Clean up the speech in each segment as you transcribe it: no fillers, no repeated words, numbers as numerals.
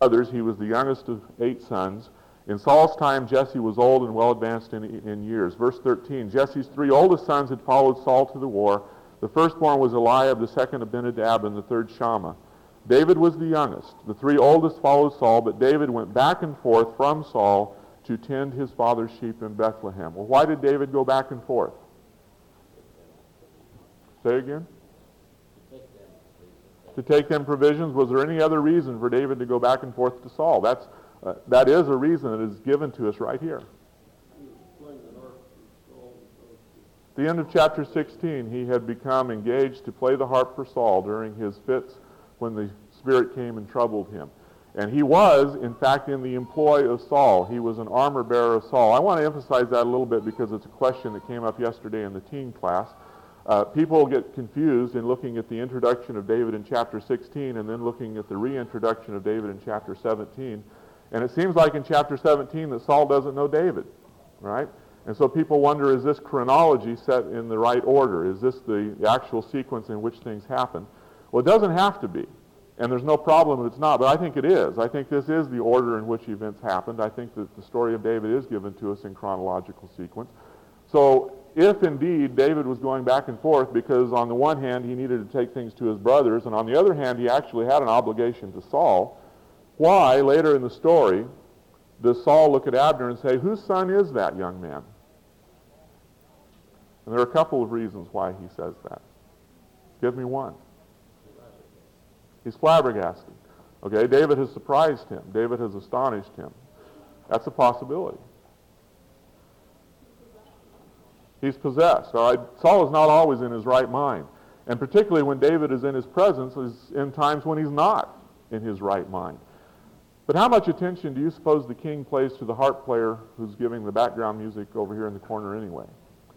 brothers. He was the youngest of 8 sons. In Saul's time, Jesse was old and well advanced in years. Verse 13, Jesse's 3 oldest sons had followed Saul to the war. The firstborn was Eliab, the second Abinadab, and the third Shammah. David was the youngest. The 3 oldest followed Saul, but David went back and forth from Saul to tend his father's sheep in Bethlehem. Well, why did David go back and forth? Say again? To take them provisions. Was there any other reason for David to go back and forth to Saul? That is a reason that is given to us right here. At the end of chapter 16, he had become engaged to play the harp for Saul during his fits when the Spirit came and troubled him. And he was, in fact, in the employ of Saul. He was an armor bearer of Saul. I want to emphasize that a little bit because it's a question that came up yesterday in the teen class. People get confused in looking at the introduction of David in chapter 16 and then looking at the reintroduction of David in chapter 17. And it seems like in chapter 17 that Saul doesn't know David, right? And so people wonder, is this chronology set in the right order? Is this the actual sequence in which things happen? Well, it doesn't have to be. And there's no problem if it's not, but I think it is. I think this is the order in which events happened. I think that the story of David is given to us in chronological sequence. So if indeed David was going back and forth because on the one hand he needed to take things to his brothers, and on the other hand he actually had an obligation to Saul, why, later in the story, does Saul look at Abner and say, whose son is that young man? And there are a couple of reasons why he says that. Give me one. He's flabbergasted. Okay, David has surprised him. David has astonished him. That's a possibility. He's possessed. All right? Saul is not always in his right mind. And particularly when David is in his presence is in times when he's not in his right mind. But how much attention do you suppose the king plays to the harp player who's giving the background music over here in the corner anyway?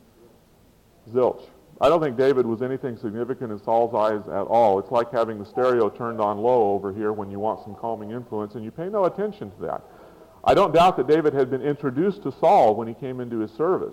Zilch. I don't think David was anything significant in Saul's eyes at all. It's like having the stereo turned on low over here when you want some calming influence, and you pay no attention to that. I don't doubt that David had been introduced to Saul when he came into his service.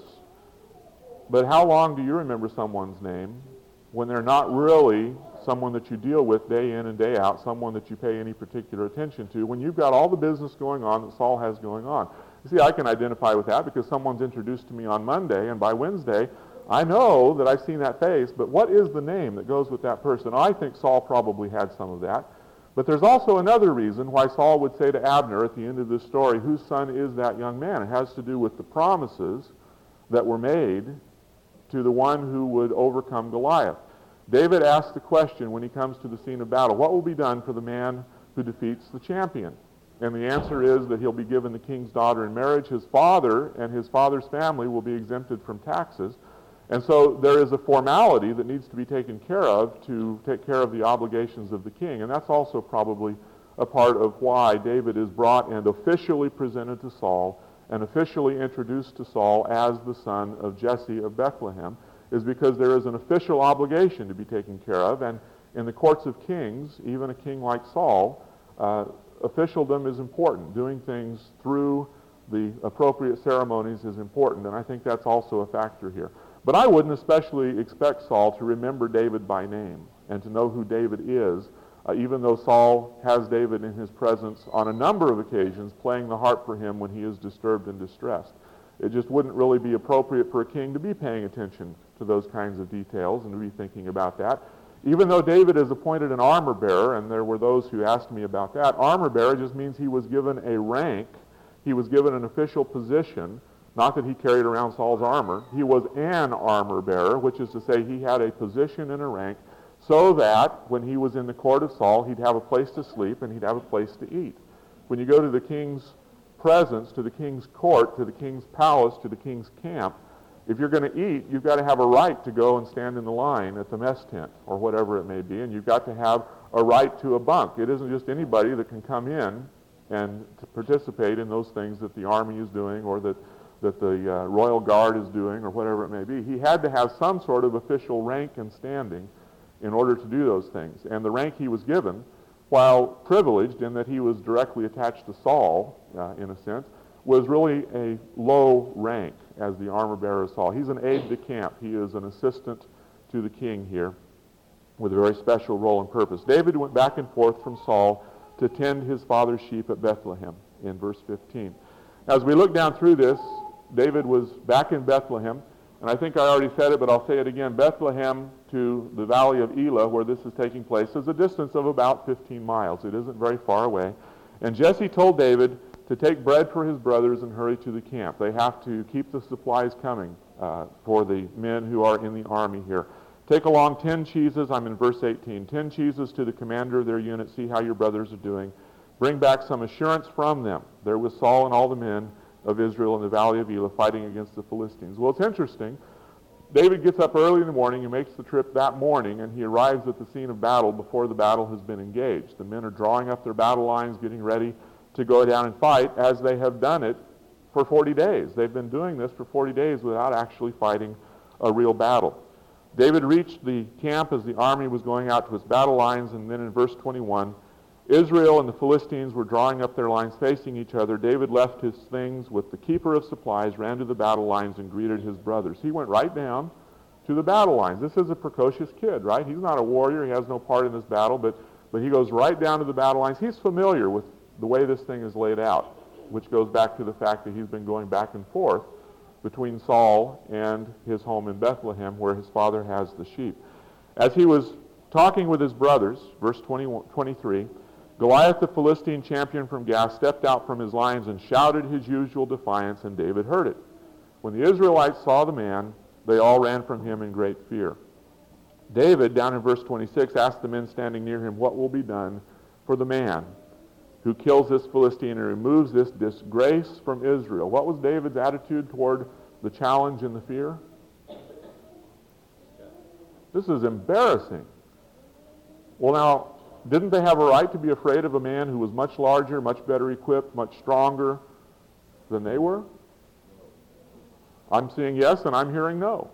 But how long do you remember someone's name when they're not really someone that you deal with day in and day out, someone that you pay any particular attention to, when you've got all the business going on that Saul has going on? You see, I can identify with that because someone's introduced to me on Monday, and by Wednesday, I know that I've seen that face, but what is the name that goes with that person? I think Saul probably had some of that. But there's also another reason why Saul would say to Abner at the end of this story, whose son is that young man? It has to do with the promises that were made to the one who would overcome Goliath. David asks the question when he comes to the scene of battle, what will be done for the man who defeats the champion? And the answer is that he'll be given the king's daughter in marriage. His father and his father's family will be exempted from taxes. And so there is a formality that needs to be taken care of to take care of the obligations of the king. And that's also probably a part of why David is brought and officially presented to Saul and officially introduced to Saul as the son of Jesse of Bethlehem, is because there is an official obligation to be taken care of. And in the courts of kings, even a king like Saul, officialdom is important. Doing things through the appropriate ceremonies is important, and I think that's also a factor here. But I wouldn't especially expect Saul to remember David by name and to know who David is, even though Saul has David in his presence on a number of occasions playing the harp for him when he is disturbed and distressed. It just wouldn't really be appropriate for a king to be paying attention to those kinds of details and to be thinking about that. Even though David is appointed an armor bearer, and there were those who asked me about that, armor bearer just means he was given a rank, he was given an official position. Not that he carried around Saul's armor. He was an armor bearer, which is to say he had a position and a rank so that when he was in the court of Saul, he'd have a place to sleep and he'd have a place to eat. When you go to the king's presence, to the king's court, to the king's palace, to the king's camp, if you're going to eat, you've got to have a right to go and stand in the line at the mess tent or whatever it may be, and you've got to have a right to a bunk. It isn't just anybody that can come in and to participate in those things that the army is doing or that the Royal Guard is doing or whatever it may be. He had to have some sort of official rank and standing in order to do those things. And the rank he was given, while privileged in that he was directly attached to Saul, in a sense, was really a low rank as the armor bearer of Saul. He's an aide-de-camp. He is an assistant to the king here with a very special role and purpose. David went back and forth from Saul to tend his father's sheep at Bethlehem in verse 15. As we look down through this, David was back in Bethlehem, and I think I already said it, but I'll say it again. Bethlehem to the valley of Elah, where this is taking place, is a distance of about 15 miles. It isn't very far away. And Jesse told David to take bread for his brothers and hurry to the camp. They have to keep the supplies coming for the men who are in the army here. Take along 10 cheeses, I'm in verse 18, 10 cheeses to the commander of their unit, see how your brothers are doing. Bring back some assurance from them. There was Saul and all the men of Israel in the valley of Elah fighting against the Philistines. Well, it's interesting. David gets up early in the morning, he makes the trip that morning, and he arrives at the scene of battle before the battle has been engaged. The men are drawing up their battle lines, getting ready to go down and fight, as they have done it for 40 days. They've been doing this for 40 days without actually fighting a real battle. David reached the camp as the army was going out to its battle lines, and then in verse 21, Israel and the Philistines were drawing up their lines facing each other. David left his things with the keeper of supplies, ran to the battle lines, and greeted his brothers. He went right down to the battle lines. This is a precocious kid, right? He's not a warrior. He has no part in this battle, but he goes right down to the battle lines. He's familiar with the way this thing is laid out, which goes back to the fact that he's been going back and forth between Saul and his home in Bethlehem, where his father has the sheep. As he was talking with his brothers, verse 23, Goliath the Philistine champion from Gath stepped out from his lines and shouted his usual defiance, and David heard it. When the Israelites saw the man, they all ran from him in great fear. David, down in verse 26, asked the men standing near him, what will be done for the man who kills this Philistine and removes this disgrace from Israel? What was David's attitude toward the challenge and the fear? This is embarrassing. Well, now, didn't they have a right to be afraid of a man who was much larger, much better equipped, much stronger than they were? I'm seeing yes, and I'm hearing no.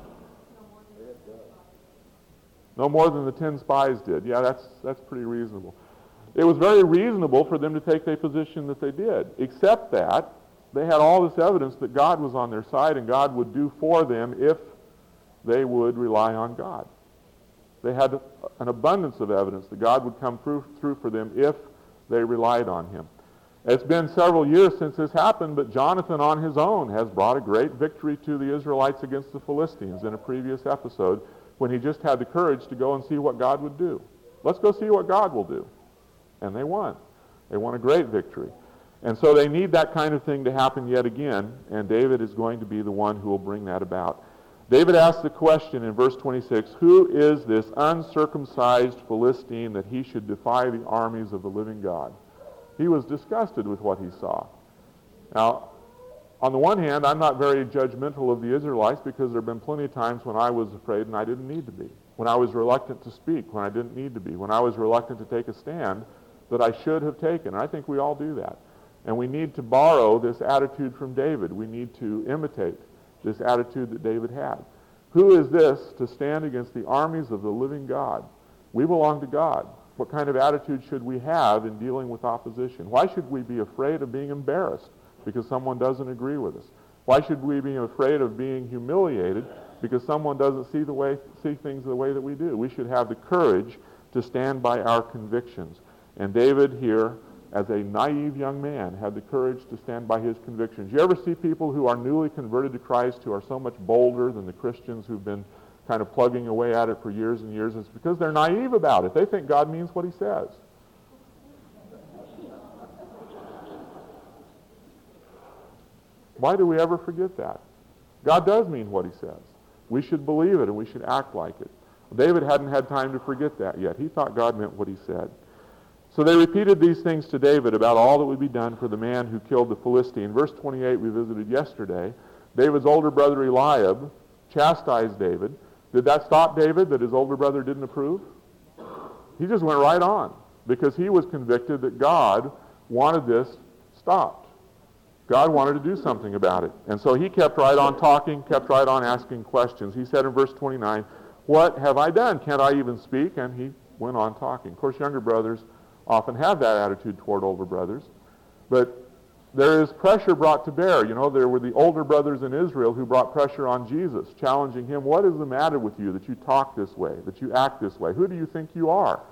No more than the 10 spies did. Yeah, that's pretty reasonable. It was very reasonable for them to take the position that they did, except that they had all this evidence that God was on their side and God would do for them if they would rely on God. They had an abundance of evidence that God would come through for them if they relied on him. It's been several years since this happened, but Jonathan on his own has brought a great victory to the Israelites against the Philistines in a previous episode when he just had the courage to go and see what God would do. Let's go see what God will do. And they won. They won a great victory. And so they need that kind of thing to happen yet again, and David is going to be the one who will bring that about. David asks the question in verse 26, who is this uncircumcised Philistine that he should defy the armies of the living God? He was disgusted with what he saw. Now, on the one hand, I'm not very judgmental of the Israelites because there have been plenty of times when I was afraid and I didn't need to be. When I was reluctant to speak when I didn't need to be. When I was reluctant to take a stand that I should have taken. I think we all do that. And we need to borrow this attitude from David. We need to imitate this attitude that David had. Who is this to stand against the armies of the living God? We belong to God. What kind of attitude should we have in dealing with opposition? Why should we be afraid of being embarrassed because someone doesn't agree with us? Why should we be afraid of being humiliated because someone doesn't see things the way that we do? We should have the courage to stand by our convictions. And David here, as a naive young man, had the courage to stand by his convictions. You ever see people who are newly converted to Christ who are so much bolder than the Christians who've been kind of plugging away at it for years and years? It's because they're naive about it. They think God means what he says. Why do we ever forget that? God does mean what he says. We should believe it and we should act like it. David hadn't had time to forget that yet. He thought God meant what he said. So they repeated these things to David about all that would be done for the man who killed the Philistine. Verse 28 we visited yesterday. David's older brother Eliab chastised David. Did that stop David that his older brother didn't approve? He just went right on because he was convicted that God wanted this stopped. God wanted to do something about it. And so he kept right on talking, kept right on asking questions. He said in verse 29, what have I done? Can't I even speak? And he went on talking. Of course, younger brothers often have that attitude toward older brothers. But there is pressure brought to bear. You know, there were the older brothers in Israel who brought pressure on Jesus, challenging him, what is the matter with you that you talk this way, that you act this way? Who do you think you are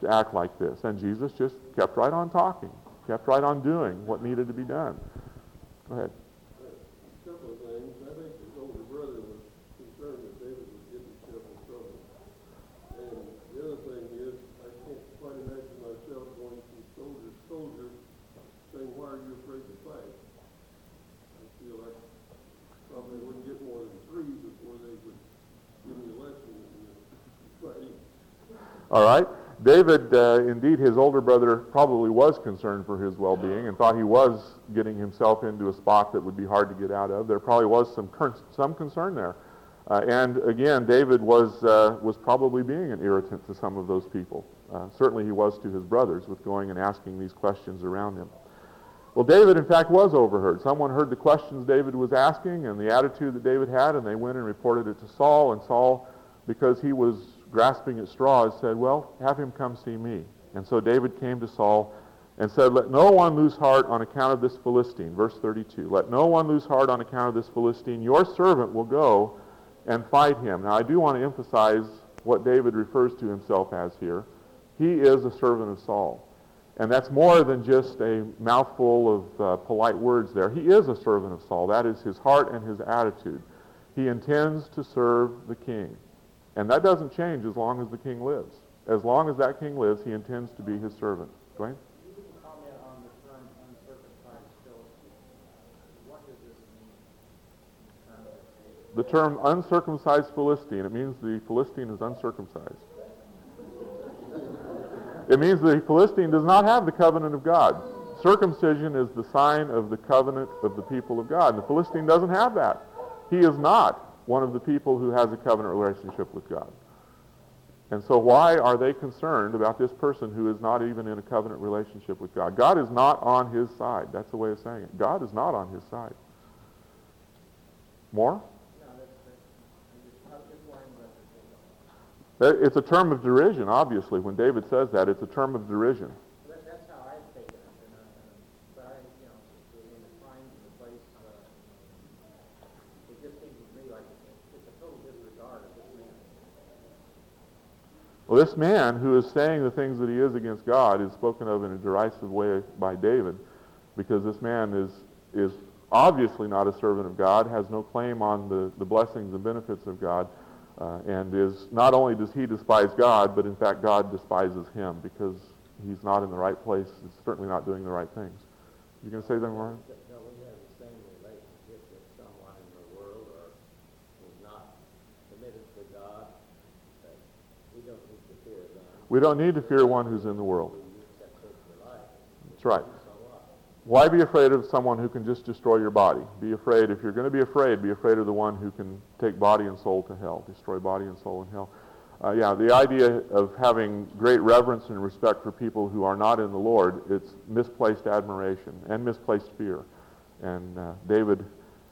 to act like this? And Jesus just kept right on talking, kept right on doing what needed to be done. Go ahead. A couple of things. I think his older brother was concerned that David would get himself in trouble. And the other thing is, I can't quite imagine myself going to soldiers saying, why are you afraid to fight? I feel like probably wouldn't get more than 3 before they would give me a lesson in fighting. All right. David, indeed, his older brother probably was concerned for his well-being and thought he was getting himself into a spot that would be hard to get out of. There probably was some concern there. And again, David was probably being an irritant to some of those people. Certainly he was to his brothers with going and asking these questions around him. Well, David, in fact, was overheard. Someone heard the questions David was asking and the attitude that David had, and they went and reported it to Saul. And Saul, because he was grasping at straws, said, well, have him come see me. And so David came to Saul and said, let no one lose heart on account of this Philistine. Verse 32, let no one lose heart on account of this Philistine. Your servant will go and fight him. Now, I do want to emphasize what David refers to himself as here. He is a servant of Saul. And that's more than just a mouthful of polite words there. He is a servant of Saul. That is his heart and his attitude. He intends to serve the king. And that doesn't change as long as the king lives. As long as that king lives, he intends to be his servant. Dwayne? You can comment on the term uncircumcised Philistine. What does this mean? The term uncircumcised Philistine, it means the Philistine is uncircumcised. It means the Philistine does not have the covenant of God. Circumcision is the sign of the covenant of the people of God. And the Philistine doesn't have that. He is not one of the people who has a covenant relationship with God. And so why are they concerned about this person who is not even in a covenant relationship with God? God is not on his side. That's the way of saying it. God is not on his side. More? It's a term of derision, obviously. When David says that, it's a term of derision. That's how I take it. But I, in the times and the place, it just seems to me like it's a total disregard of this man. Well, this man who is saying the things that he is against God is spoken of in a derisive way by David, because this man is obviously not a servant of God, has no claim on the blessings and benefits of God, and is not only does he despise God, but in fact God despises him because he's not in the right place. He's certainly not doing the right things. You going to say something, Warren? No, we have the same relationship with someone in the world or who's not committed to God. That we don't need to fear them. We don't need to fear one who's in the world. That takes your life. That's right. So what? Why be afraid of someone who can just destroy your body? Be afraid, if you're going to be afraid of the one who can take body and soul to hell, destroy body and soul in hell. The idea of having great reverence and respect for people who are not in the Lord, it's misplaced admiration and misplaced fear. And David,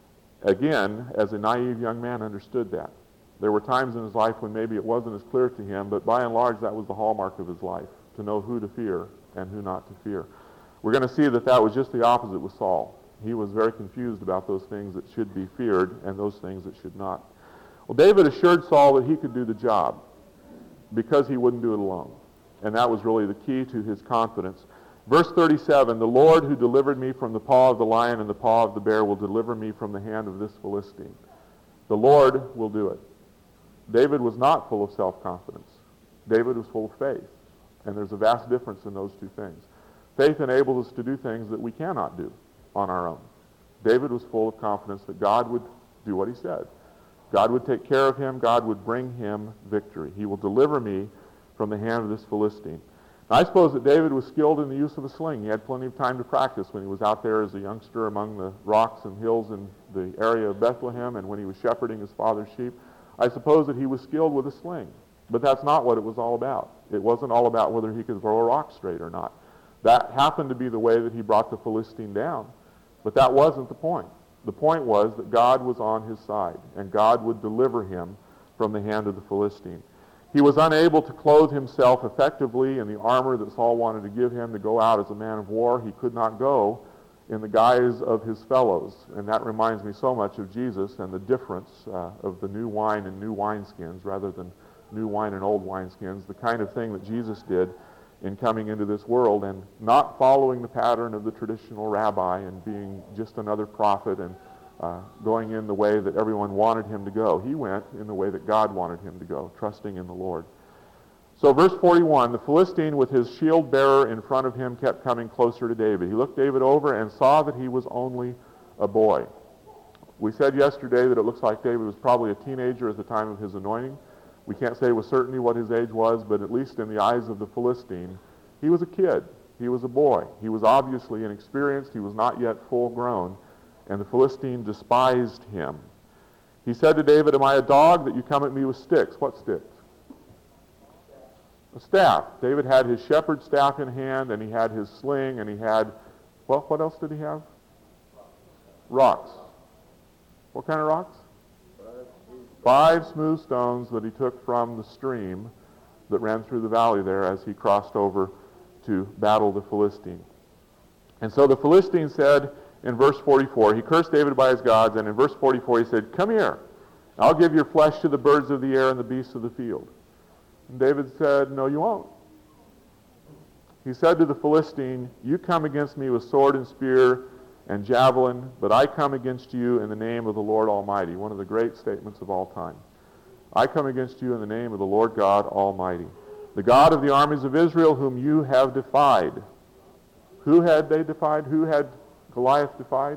again, as a naive young man, understood that. There were times in his life when maybe it wasn't as clear to him, but by and large that was the hallmark of his life, to know who to fear and who not to fear. We're going to see that was just the opposite with Saul. He was very confused about those things that should be feared and those things that should not. Well, David assured Saul that he could do the job because he wouldn't do it alone. And that was really the key to his confidence. Verse 37, the Lord who delivered me from the paw of the lion and the paw of the bear will deliver me from the hand of this Philistine. The Lord will do it. David was not full of self-confidence. David was full of faith. And there's a vast difference in those two things. Faith enables us to do things that we cannot do on our own. David was full of confidence that God would do what he said. God would take care of him. God would bring him victory. He will deliver me from the hand of this Philistine. Now, I suppose that David was skilled in the use of a sling. He had plenty of time to practice when he was out there as a youngster among the rocks and hills in the area of Bethlehem and when he was shepherding his father's sheep. I suppose that he was skilled with a sling. But that's not what it was all about. It wasn't all about whether he could throw a rock straight or not. That happened to be the way that he brought the Philistine down. But that wasn't the point. The point was that God was on his side, and God would deliver him from the hand of the Philistine. He was unable to clothe himself effectively in the armor that Saul wanted to give him to go out as a man of war. He could not go in the guise of his fellows. And that reminds me so much of Jesus and the difference of the new wine and new wineskins rather than new wine and old wineskins. The kind of thing that Jesus did in coming into this world and not following the pattern of the traditional rabbi and being just another prophet and going in the way that everyone wanted him to go. He went in the way that God wanted him to go, trusting in the Lord. So verse 41, the Philistine with his shield bearer in front of him kept coming closer to David. He looked David over and saw that he was only a boy. We said yesterday that it looks like David was probably a teenager at the time of his anointing. We can't say with certainty what his age was, but at least in the eyes of the Philistine, he was a kid. He was a boy. He was obviously inexperienced. He was not yet full grown, and the Philistine despised him. He said to David, "Am I a dog that you come at me with sticks?" What sticks? A staff. David had his shepherd's staff in hand, and he had his sling, and he had, well, what else did he have? Rocks. What kind of rocks? 5 smooth stones that he took from the stream that ran through the valley there as he crossed over to battle the Philistine. And so the Philistine said in verse 44, he cursed David by his gods, and in verse 44 he said, "Come here, I'll give your flesh to the birds of the air and the beasts of the field." And David said, "No, you won't." He said to the Philistine, "You come against me with sword and spear and javelin, but I come against you in the name of the Lord Almighty." One of the great statements of all time. I come against you in the name of the Lord God Almighty, the God of the armies of Israel, whom you have defied. Who had they defied? Who had Goliath defied?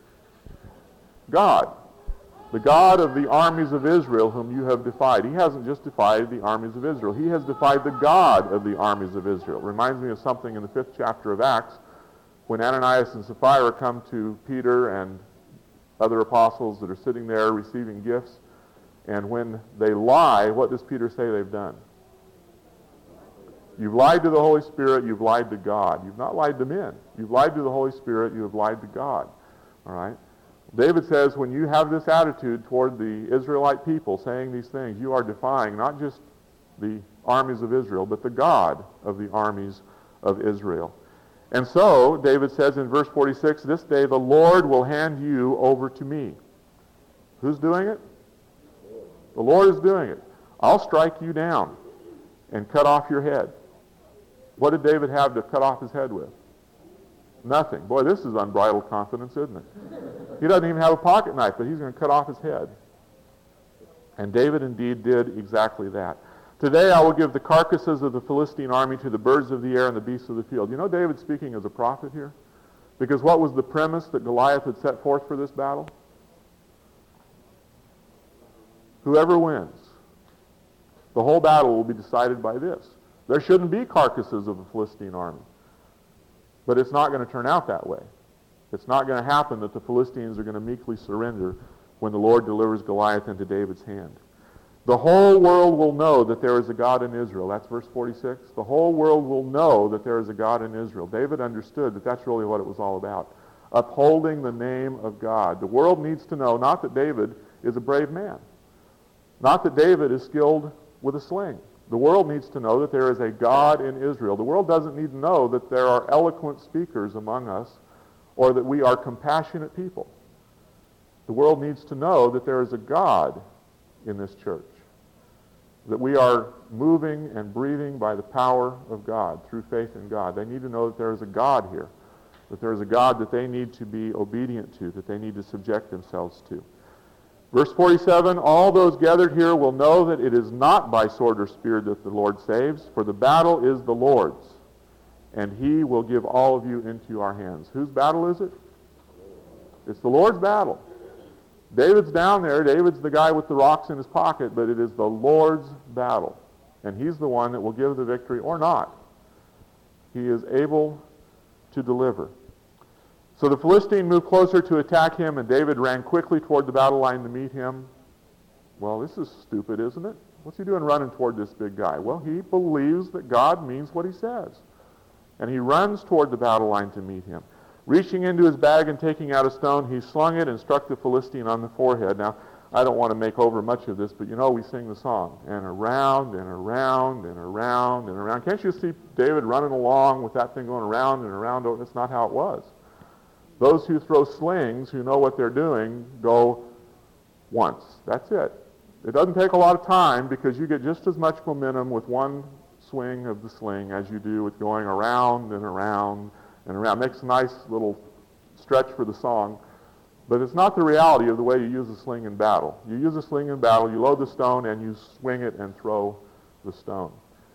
God. The God of the armies of Israel, whom you have defied. He hasn't just defied the armies of Israel. He has defied the God of the armies of Israel. Reminds me of something in the 5th chapter of Acts, when Ananias and Sapphira come to Peter and other apostles that are sitting there receiving gifts, and when they lie, what does Peter say they've done? You've lied to the Holy Spirit, you've lied to God. You've not lied to men. You've lied to the Holy Spirit, you have lied to God. All right? David says when you have this attitude toward the Israelite people saying these things, you are defying not just the armies of Israel, but the God of the armies of Israel. And so, David says in verse 46, "This day the Lord will hand you over to me." Who's doing it? The Lord is doing it. "I'll strike you down and cut off your head." What did David have to cut off his head with? Nothing. Boy, this is unbridled confidence, isn't it? He doesn't even have a pocket knife, but he's going to cut off his head. And David indeed did exactly that. "Today I will give the carcasses of the Philistine army to the birds of the air and the beasts of the field." You know David's speaking as a prophet here? Because what was the premise that Goliath had set forth for this battle? Whoever wins, the whole battle will be decided by this. There shouldn't be carcasses of the Philistine army. But it's not going to turn out that way. It's not going to happen that the Philistines are going to meekly surrender when the Lord delivers Goliath into David's hand. The whole world will know that there is a God in Israel. That's verse 46. The whole world will know that there is a God in Israel. David understood that that's really what it was all about. Upholding the name of God. The world needs to know not that David is a brave man. Not that David is skilled with a sling. The world needs to know that there is a God in Israel. The world doesn't need to know that there are eloquent speakers among us or that we are compassionate people. The world needs to know that there is a God in this church. That we are moving and breathing by the power of God through faith in God. They need to know that there is a God here. That there is a God that they need to be obedient to, that they need to subject themselves to. Verse 47, "All those gathered here will know that it is not by sword or spear that the Lord saves, for the battle is the Lord's, and he will give all of you into our hands." Whose battle is it? It's the Lord's battle. David's down there. David's the guy with the rocks in his pocket, but it is the Lord's battle. And he's the one that will give the victory or not. He is able to deliver. So the Philistine moved closer to attack him, and David ran quickly toward the battle line to meet him. Well, this is stupid, isn't it? What's he doing running toward this big guy? Well, he believes that God means what he says. And he runs toward the battle line to meet him. Reaching into his bag and taking out a stone, he slung it and struck the Philistine on the forehead. Now, I don't want to make over much of this, but you know we sing the song. And around and around and around and around. Can't you see David running along with that thing going around and around? Oh, that's not how it was. Those who throw slings, who know what they're doing, go once. That's it. It doesn't take a lot of time because you get just as much momentum with one swing of the sling as you do with going around and around and around. Makes a nice little stretch for the song, but it's not the reality of the way you use a sling in battle. You use a sling in battle, you load the stone, and you swing it and throw the stone.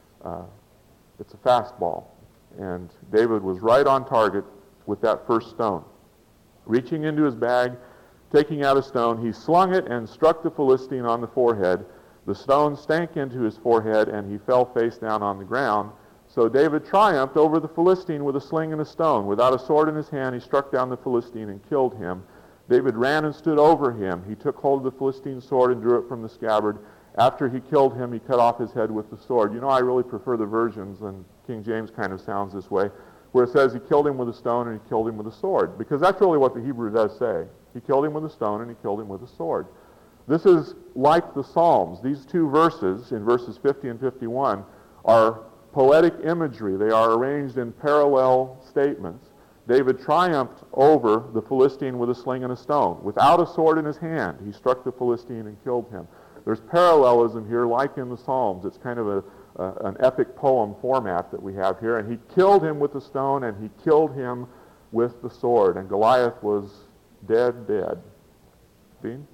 It's a fastball, and David was right on target with that first stone. Reaching into his bag, taking out a stone, he slung it and struck the Philistine on the forehead. The stone stank into his forehead, and he fell face down on the ground. So David triumphed over the Philistine with a sling and a stone. Without a sword in his hand, he struck down the Philistine and killed him. David ran and stood over him. He took hold of the Philistine's sword and drew it from the scabbard. After he killed him, he cut off his head with the sword. You know, I really prefer the versions, and King James kind of sounds this way, where it says he killed him with a stone and he killed him with a sword, because that's really what the Hebrew does say. He killed him with a stone and he killed him with a sword. This is like the Psalms. These two verses, in verses 50 and 51, are poetic imagery. They are arranged in parallel statements. David triumphed over the Philistine with a sling and a stone. Without a sword in his hand, he struck the Philistine and killed him. There's parallelism here, like in the Psalms. It's kind of an epic poem format that we have here. And he killed him with the stone, and he killed him with the sword. And Goliath was dead. Dean?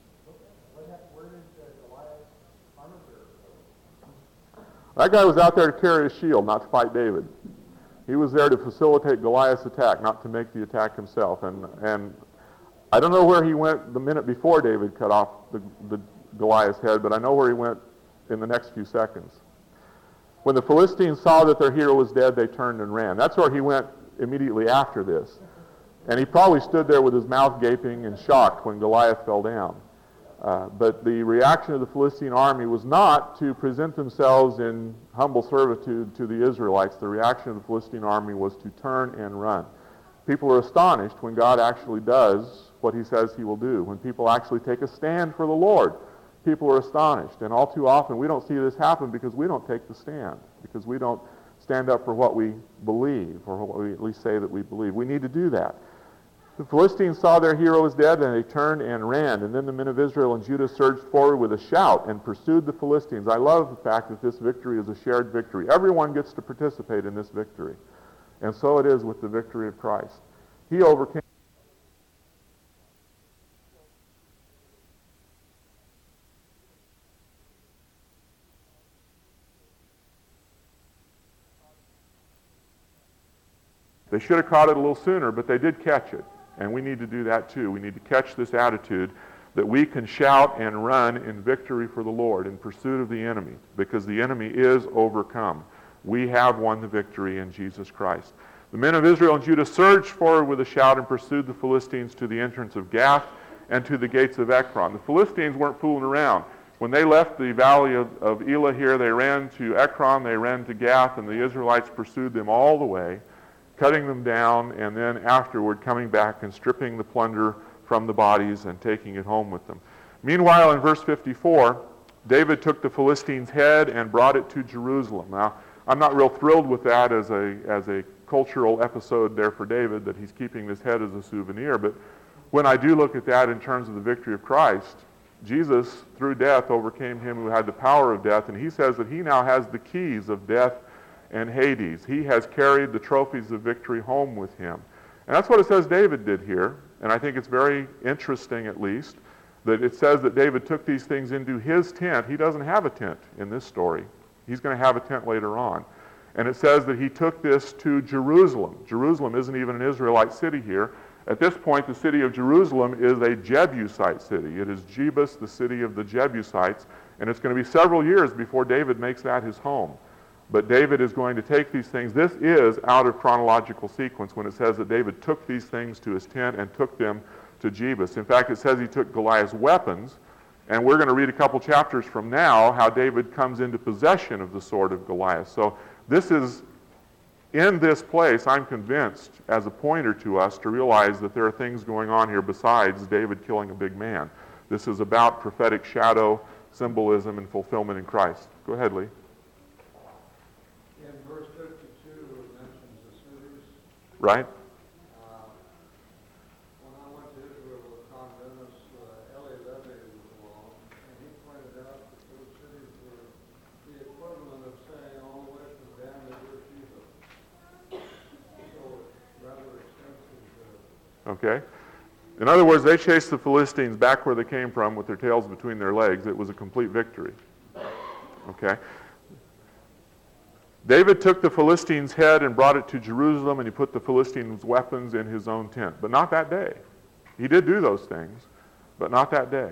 Where did Goliath's armor bearer go? That guy was out there to carry a shield, not to fight David. He was there to facilitate Goliath's attack, not to make the attack himself. And I don't know where he went the minute before David cut off the Goliath's head, but I know where he went in the next few seconds. When the Philistines saw that their hero was dead, they turned and ran. That's where he went immediately after this. And he probably stood there with his mouth gaping and shocked when Goliath fell down. But the reaction of the Philistine army was not to present themselves in humble servitude to the Israelites. The reaction of the Philistine army was to turn and run. People are astonished when God actually does what he says he will do. When people actually take a stand for the Lord, people are astonished. And all too often we don't see this happen because we don't take the stand, because we don't stand up for what we believe, or what we at least say that we believe. We need to do that. The Philistines saw their hero was dead, and they turned and ran. And then the men of Israel and Judah surged forward with a shout and pursued the Philistines. I love the fact that this victory is a shared victory. Everyone gets to participate in this victory. And so it is with the victory of Christ. He overcame. They should have caught it a little sooner, but they did catch it. And we need to do that too. We need to catch this attitude that we can shout and run in victory for the Lord in pursuit of the enemy, because the enemy is overcome. We have won the victory in Jesus Christ. The men of Israel and Judah surged forward with a shout and pursued the Philistines to the entrance of Gath and to the gates of Ekron. The Philistines weren't fooling around. When they left the valley of Elah here, they ran to Ekron, they ran to Gath, and the Israelites pursued them all the way, cutting them down, and then afterward coming back and stripping the plunder from the bodies and taking it home with them. Meanwhile, in verse 54, David took the Philistine's head and brought it to Jerusalem. Now, I'm not real thrilled with that as a cultural episode there for David, that he's keeping this head as a souvenir, but when I do look at that in terms of the victory of Christ, Jesus, through death, overcame him who had the power of death, and he says that he now has the keys of death and Hades. He has carried the trophies of victory home with him. And that's what it says David did here. And I think it's very interesting, at least, that it says that David took these things into his tent. He doesn't have a tent in this story. He's going to have a tent later on. And it says that he took this to Jerusalem. Jerusalem isn't even an Israelite city here. At this point, the city of Jerusalem is a Jebusite city. It is Jebus, the city of the Jebusites. And it's going to be several years before David makes that his home. But David is going to take these things. This is out of chronological sequence when it says that David took these things to his tent and took them to Jebus. In fact, it says he took Goliath's weapons, and we're going to read a couple chapters from now how David comes into possession of the sword of Goliath. So this is, in this place, I'm convinced, as a pointer to us to realize that there are things going on here besides David killing a big man. This is about prophetic shadow, symbolism, and fulfillment in Christ. Go ahead, Lee. In verse 52, it mentions the cities. Right? When I went to Israel with Tom Dennis, Eli Levy was along, and he pointed out that those cities were the equivalent of saying all the way Okay? In other words, they chased the Philistines back where they came from with their tails between their legs. It was a complete victory. Okay? David took the Philistines' head and brought it to Jerusalem, and he put the Philistines' weapons in his own tent. But not that day. He did do those things, but not that day.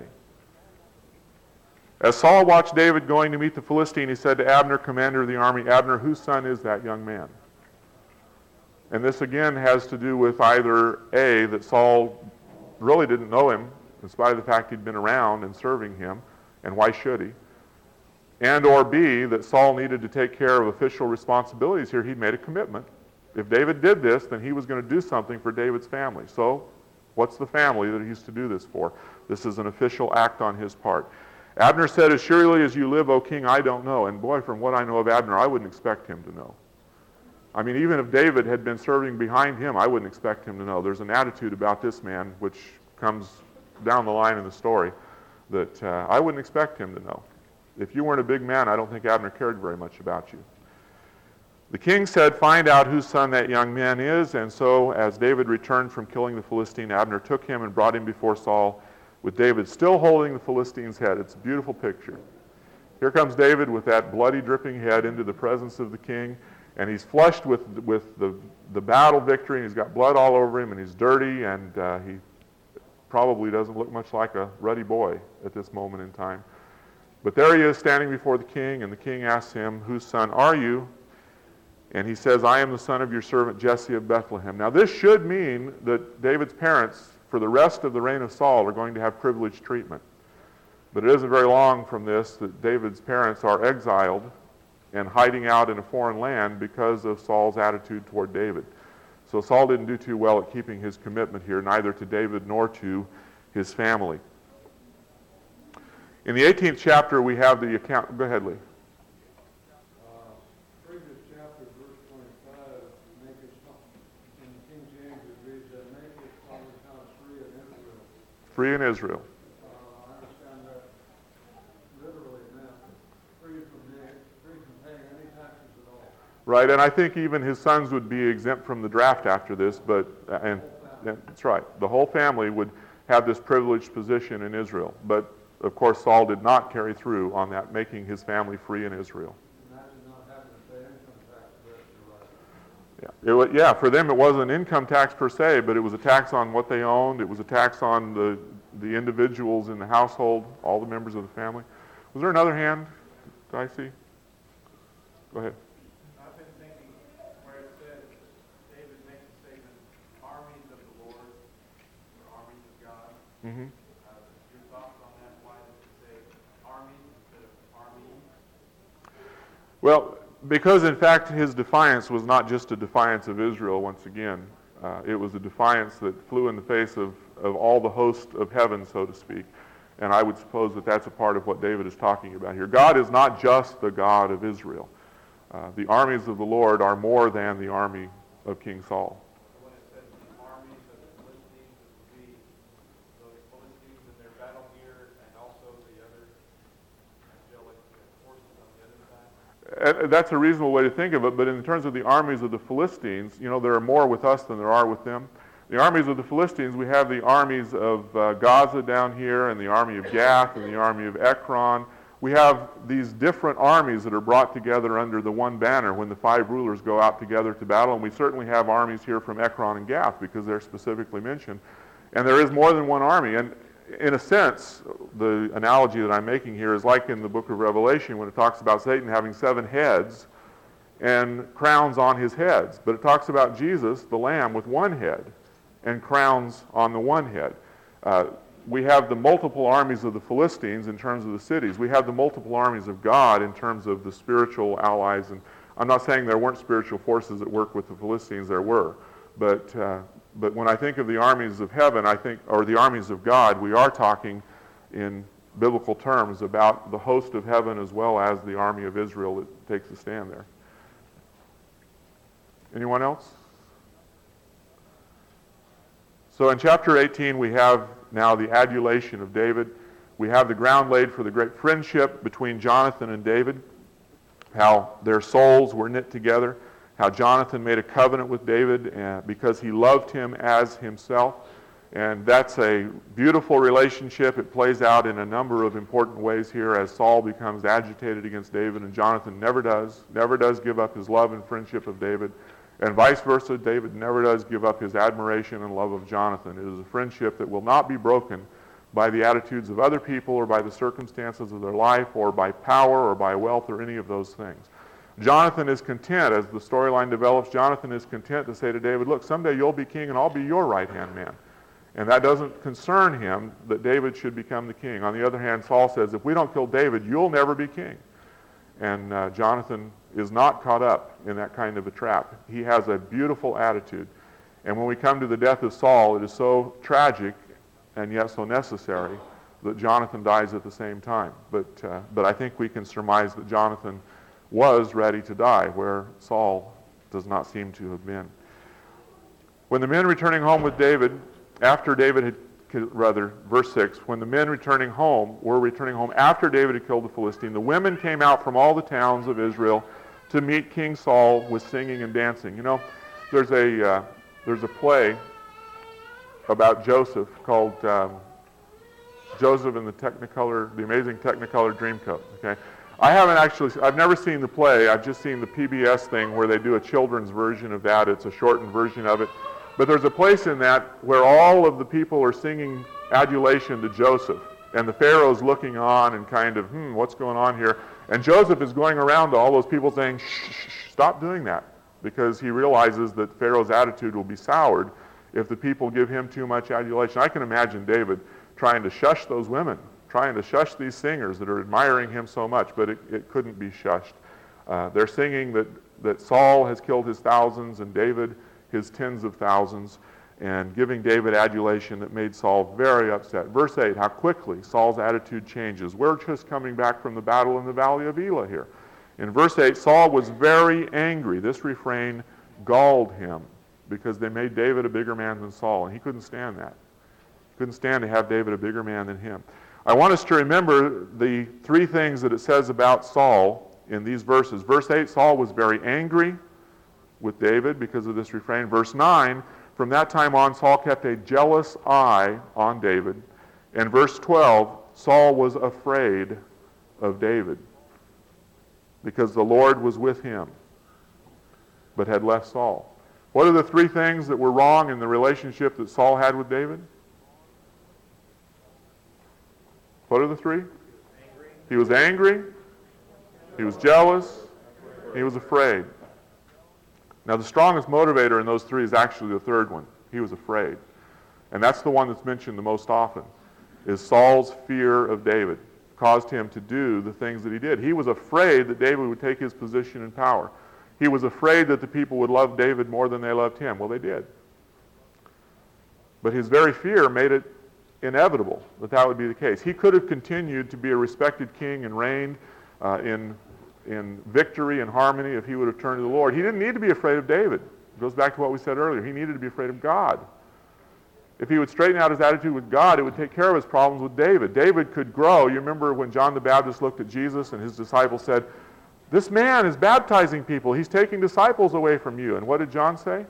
As Saul watched David going to meet the Philistine, he said to Abner, commander of the army, Abner, whose son is that young man? And this again has to do with either A, that Saul really didn't know him, in spite of the fact he'd been around and serving him, and why should he? And or B, that Saul needed to take care of official responsibilities here. He'd made a commitment. If David did this, then he was going to do something for David's family. So, what's the family that he's to do this for? This is an official act on his part. Abner said, as surely as you live, O king, I don't know. And boy, from what I know of Abner, I wouldn't expect him to know. I mean, even if David had been serving behind him, I wouldn't expect him to know. There's an attitude about this man, which comes down the line in the story, that I wouldn't expect him to know. If you weren't a big man, I don't think Abner cared very much about you. The king said, find out whose son that young man is. And so, as David returned from killing the Philistine, Abner took him and brought him before Saul, with David still holding the Philistine's head. It's a beautiful picture. Here comes David with that bloody, dripping head into the presence of the king, and he's flushed with the battle victory, and he's got blood all over him, and he's dirty, and he probably doesn't look much like a ruddy boy at this moment in time. But there he is standing before the king, and the king asks him, whose son are you? And he says, I am the son of your servant Jesse of Bethlehem. Now this should mean that David's parents, for the rest of the reign of Saul, are going to have privileged treatment. But it isn't very long from this that David's parents are exiled and hiding out in a foreign land because of Saul's attitude toward David. So Saul didn't do too well at keeping his commitment here, neither to David nor to his family. In the 18th chapter, we have the account. Go ahead, Lee. Previous chapter, verse 25, make his, in King James it reads, make his father's house free in Israel. Free in Israel. I understand that literally meant free from paying any taxes at all. Right, and I think even his sons would be exempt from the draft after this, but, and that's right, the whole family would have this privileged position in Israel. But, of course, Saul did not carry through on that, making his family free in Israel. Imagine not having to pay income tax the rest of your life. Yeah, for them it wasn't an income tax per se, but it was a tax on what they owned. It was a tax on the individuals in the household, all the members of the family. Was there another hand? Did I see? Go ahead. I've been thinking where it says, David makes the statement, armies of the Lord, or armies of God. Mm-hmm. Your thoughts on that? Why does it say armies instead of armies? Well, because in fact his defiance was not just a defiance of Israel once again. It was a defiance that flew in the face of all the host of heaven, so to speak. And I would suppose that that's a part of what David is talking about here. God is not just the God of Israel. The armies of the Lord are more than the army of King Saul. When it says the armies of the Philistines, it would be those Philistines in their battle gear and also the other angelic forces on the other side. And that's a reasonable way to think of it, but in terms of the armies of the Philistines, you know, there are more with us than there are with them. The armies of the Philistines, we have the armies of Gaza down here, and the army of Gath, and the army of Ekron. We have these different armies that are brought together under the one banner when the 5 rulers go out together to battle, and we certainly have armies here from Ekron and Gath because they're specifically mentioned. And there is more than one army, and in a sense, the analogy that I'm making here is like in the book of Revelation when it talks about Satan having 7 heads and crowns on his heads. But it talks about Jesus, the Lamb, with 1 head and crowns on the 1 head. We have the multiple armies of the Philistines in terms of the cities. We have the multiple armies of God in terms of the spiritual allies. And I'm not saying there weren't spiritual forces at work with the Philistines. There were. But when I think of the armies of heaven, or the armies of God, we are talking in biblical terms about the host of heaven as well as the army of Israel that takes a stand there. Anyone else? So in chapter 18, we have now the adulation of David. We have the ground laid for the great friendship between Jonathan and David, how their souls were knit together. how Jonathan made a covenant with David because he loved him as himself. And that's a beautiful relationship. It plays out in a number of important ways here as Saul becomes agitated against David, and Jonathan never does give up his love and friendship of David. And vice versa, David never does give up his admiration and love of Jonathan. It is a friendship that will not be broken by the attitudes of other people or by the circumstances of their life or by power or by wealth or any of those things. Jonathan is content, as the storyline develops, Jonathan is content to say to David, look, someday you'll be king and I'll be your right-hand man. And that doesn't concern him that David should become the king. On the other hand, Saul says, if we don't kill David, you'll never be king. And Jonathan is not caught up in that kind of a trap. He has a beautiful attitude. And when we come to the death of Saul, it is so tragic and yet so necessary that Jonathan dies at the same time. But I think we can surmise that Jonathan was ready to die, where Saul does not seem to have been. When the men returning home with David, after David had, verse 6, when the men were returning home after David had killed the Philistine, the women came out from all the towns of Israel to meet King Saul with singing and dancing. You know, there's a play about Joseph called Joseph and the Amazing Technicolor Dreamcoat. Okay, I've never seen the play. I've just seen the PBS thing where they do a children's version of that. It's a shortened version of it. But there's a place in that where all of the people are singing adulation to Joseph. And the Pharaoh's looking on and kind of, what's going on here? And Joseph is going around to all those people saying, shh, stop doing that. Because he realizes that Pharaoh's attitude will be soured if the people give him too much adulation. I can imagine David trying to shush those women, trying to shush these singers that are admiring him so much, but it couldn't be shushed. They're singing that Saul has killed his thousands and David his tens of thousands, and giving David adulation that made Saul very upset. Verse 8, how quickly Saul's attitude changes. We're just coming back from the battle in the valley of Elah here. In verse 8, Saul was very angry. This refrain galled him because they made David a bigger man than Saul, and he couldn't stand that. He couldn't stand to have David a bigger man than him. I want us to remember the three things that it says about Saul in these verses. Verse 8, Saul was very angry with David because of this refrain. Verse 9, from that time on, Saul kept a jealous eye on David. And verse 12, Saul was afraid of David because the Lord was with him, but had left Saul. What are the three things that were wrong in the relationship that Saul had with David? What are the three? He was angry, he was jealous, he was afraid. Now, the strongest motivator in those three is actually the third one. He was afraid. And that's the one that's mentioned the most often, is Saul's fear of David caused him to do the things that he did. He was afraid that David would take his position in power. He was afraid that the people would love David more than they loved him. Well, they did. But his very fear made it inevitable that would be the case. He could have continued to be a respected king and reigned in victory and harmony if he would have turned to the Lord. He didn't need to be afraid of David. It goes back to what we said earlier. He needed to be afraid of God. If he would straighten out his attitude with God, it would take care of his problems with David. David could grow. You remember when John the Baptist looked at Jesus and his disciples said, this man is baptizing people. He's taking disciples away from you. And what did John say?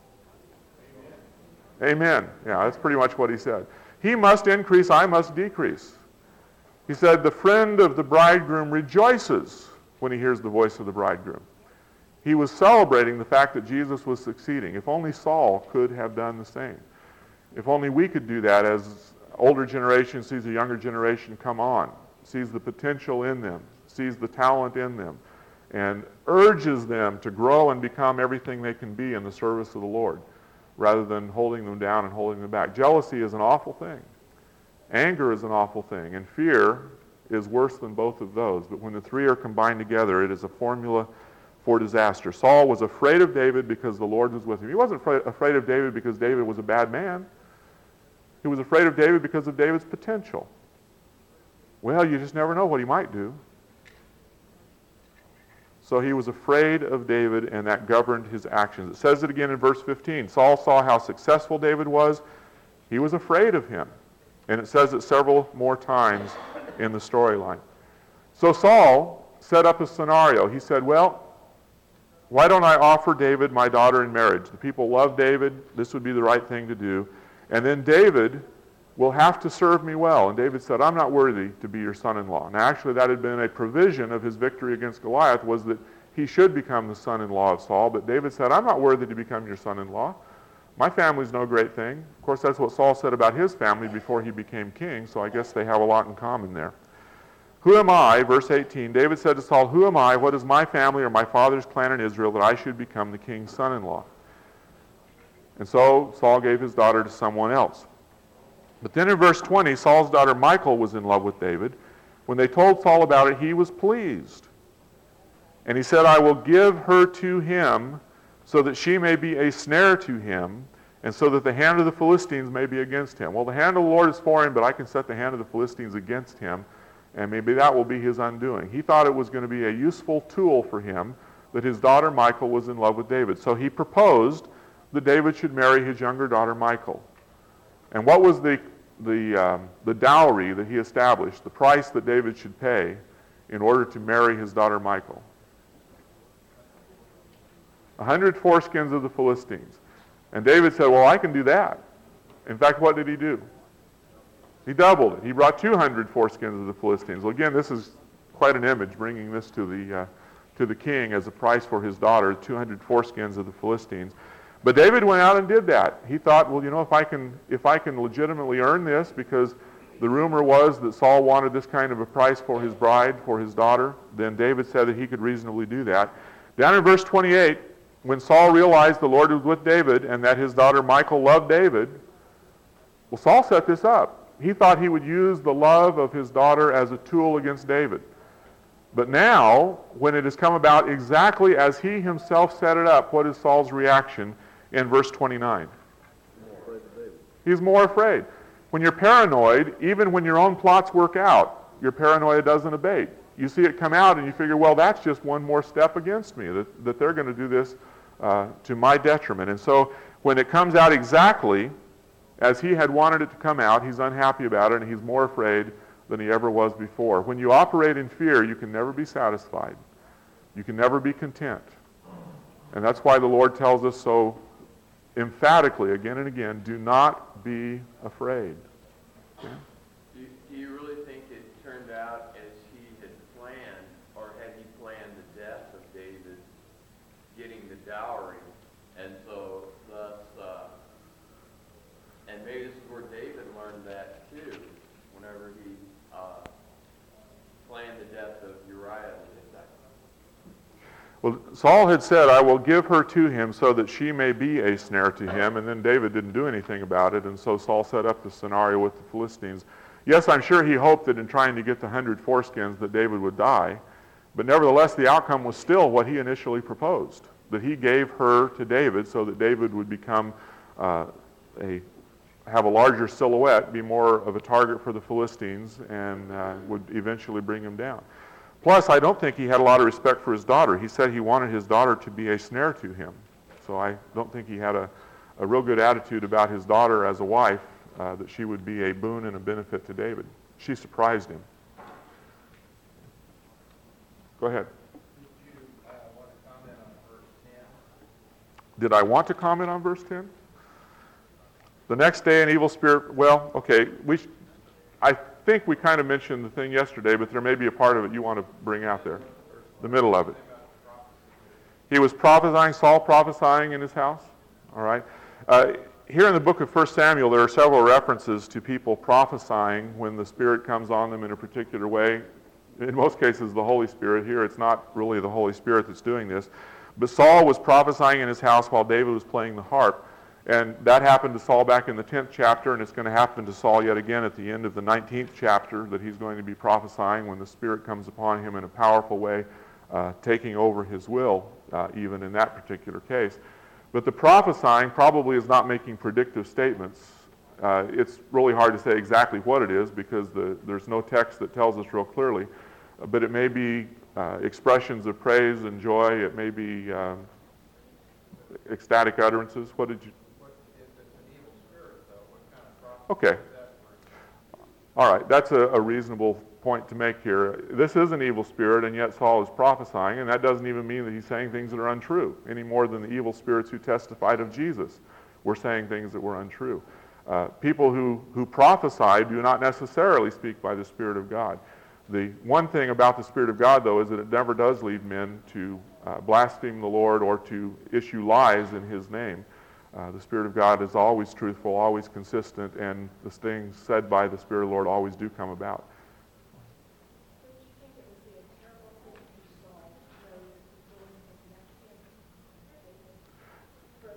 Amen. Yeah, that's pretty much what he said. He must increase, I must decrease. He said, the friend of the bridegroom rejoices when he hears the voice of the bridegroom. He was celebrating the fact that Jesus was succeeding. If only Saul could have done the same. If only we could do that as older generation sees a younger generation come on, sees the potential in them, sees the talent in them, and urges them to grow and become everything they can be in the service of the Lord, rather than holding them down and holding them back. Jealousy is an awful thing. Anger is an awful thing. And fear is worse than both of those. But when the three are combined together, it is a formula for disaster. Saul was afraid of David because the Lord was with him. He wasn't afraid of David because David was a bad man. He was afraid of David because of David's potential. Well, you just never know what he might do. So he was afraid of David, and that governed his actions. It says it again in verse 15. Saul saw how successful David was. He was afraid of him. And it says it several more times in the storyline. So Saul set up a scenario. He said, well, Why don't I offer David my daughter in marriage? The people love David. This would be the right thing to do. And then David will have to serve me well. And David said, I'm not worthy to be your son-in-law. Now, actually, that had been a provision of his victory against Goliath, was that he should become the son-in-law of Saul. But David said, I'm not worthy to become your son-in-law. My family's no great thing. Of course, that's what Saul said about his family before he became king, so I guess they have a lot in common there. Who am I, verse 18, David said to Saul, who am I, what is my family or my father's clan in Israel, that I should become the king's son-in-law? And so Saul gave his daughter to someone else. But then in verse 20, Saul's daughter Michal was in love with David. When they told Saul about it, he was pleased. And he said, I will give her to him so that she may be a snare to him, and so that the hand of the Philistines may be against him. Well, the hand of the Lord is for him, but I can set the hand of the Philistines against him, and maybe that will be his undoing. He thought it was going to be a useful tool for him that his daughter Michal was in love with David. So he proposed that David should marry his younger daughter Michal. And what was the dowry that he established, the price that David should pay in order to marry his daughter Michal? 100 foreskins of the Philistines. And David said, well, I can do that. In fact, what did he do? He doubled it. He brought 200 foreskins of the Philistines. Well, again, this is quite an image, bringing this to the king as a price for his daughter, 200 foreskins of the Philistines. But David went out and did that. He thought, well, if I can legitimately earn this, because the rumor was that Saul wanted this kind of a price for his bride, for his daughter, then David said that he could reasonably do that. Down in verse 28, when Saul realized the Lord was with David and that his daughter Michal loved David, well, Saul set this up. He thought he would use the love of his daughter as a tool against David. But now, when it has come about exactly as he himself set it up, what is Saul's reaction in verse 29? He's more afraid. When you're paranoid, even when your own plots work out, your paranoia doesn't abate. You see it come out and you figure, well, that's just one more step against me, that they're going to do this to my detriment. And so when it comes out exactly as he had wanted it to come out, he's unhappy about it, and he's more afraid than he ever was before. When you operate in fear, you can never be satisfied. You can never be content. And that's why the Lord tells us so emphatically again and again, do not be afraid. Okay? Do you really think it turned out as he had planned, or had he planned the death of David, getting the dowry, and so thus, and maybe this is where David learned that too, whenever he planned the death of Uriah the Hittite. Well, Saul had said, I will give her to him so that she may be a snare to him, and then David didn't do anything about it, and so Saul set up the scenario with the Philistines. Yes, I'm sure he hoped that in trying to get the 100 foreskins that David would die, but nevertheless the outcome was still what he initially proposed, that he gave her to David so that David would become have a larger silhouette, be more of a target for the Philistines, and would eventually bring him down. Plus, I don't think he had a lot of respect for his daughter. He said he wanted his daughter to be a snare to him. So I don't think he had a real good attitude about his daughter as a wife, that she would be a boon and a benefit to David. She surprised him. Go ahead. Did you want to comment on verse 10? Did I want to comment on verse 10? The next day an evil spirit, well, okay, I think we kind of mentioned the thing yesterday, but there may be a part of it you want to bring out there, the middle of it. He was prophesying, Saul prophesying in his house, all right? Here in the book of 1 Samuel, there are several references to people prophesying when the Spirit comes on them in a particular way. In most cases, the Holy Spirit. Here, it's not really the Holy Spirit that's doing this. But Saul was prophesying in his house while David was playing the harp. And that happened to Saul back in the 10th chapter, and it's going to happen to Saul yet again at the end of the 19th chapter, that he's going to be prophesying when the Spirit comes upon him in a powerful way, taking over his will, even in that particular case. But the prophesying probably is not making predictive statements. It's really hard to say exactly what it is because there's no text that tells us real clearly. But it may be expressions of praise and joy. It may be ecstatic utterances. What did you... If it's an evil spirit, though, what kind of prophecy Okay. is that for? All right, that's a reasonable point to make here. This is an evil spirit, and yet Saul is prophesying, and that doesn't even mean that he's saying things that are untrue, any more than the evil spirits who testified of Jesus were saying things that were untrue. People who prophesy do not necessarily speak by the Spirit of God. The one thing about the Spirit of God, though, is that it never does lead men to blaspheme the Lord or to issue lies in His name. The Spirit of God is always truthful, always consistent, and the things said by the Spirit of the Lord always do come about. Don't you think it would be a terrible thing for Saul to know that the Lord had left him for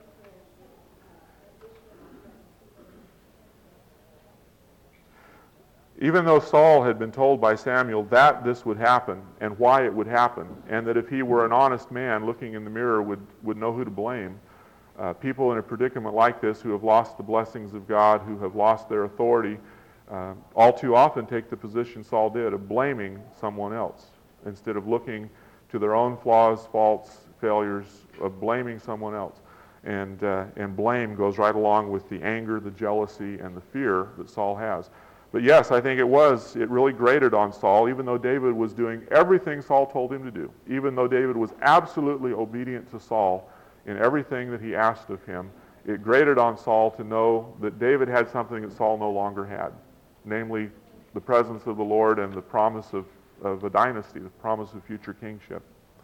Even though Saul had been told by Samuel that this would happen and why it would happen, and that if he were an honest man looking in the mirror would know who to blame, people in a predicament like this who have lost the blessings of God, who have lost their authority, all too often take the position Saul did of blaming someone else instead of looking to their own flaws, faults, failures, of blaming someone else. And blame goes right along with the anger, the jealousy, and the fear that Saul has. But yes, I think it really grated on Saul, even though David was doing everything Saul told him to do, even though David was absolutely obedient to Saul in everything that he asked of him. It grated on Saul to know that David had something that Saul no longer had, namely the presence of the Lord and the promise of a dynasty, the promise of future kingship.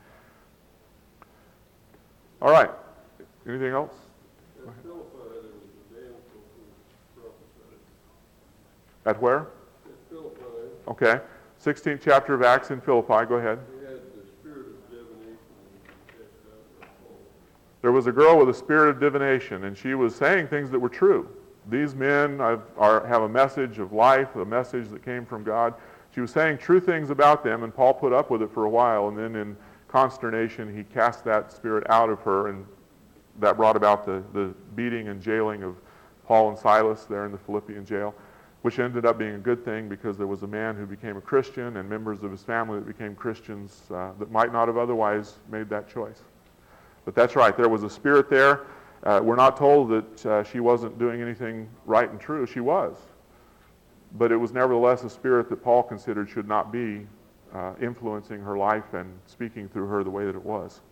All right. Anything else? At Philippi, there was a damsel who prophesied. At where? At Philippi, Okay. 16th chapter of Acts in Philippi. Go ahead. he had the spirit of divination and he cast out her soul. There was a girl with a spirit of divination, and she was saying things that were true. These men have a message of life, a message that came from God. She was saying true things about them, and Paul put up with it for a while, and then in consternation, he cast that spirit out of her, and that brought about the beating and jailing of Paul and Silas there in the Philippian jail, which ended up being a good thing because there was a man who became a Christian and members of his family that became Christians that might not have otherwise made that choice. But that's right, there was a spirit there. We're not told that she wasn't doing anything right and true. She was. But it was nevertheless a spirit that Paul considered should not be influencing her life and speaking through her the way that it was.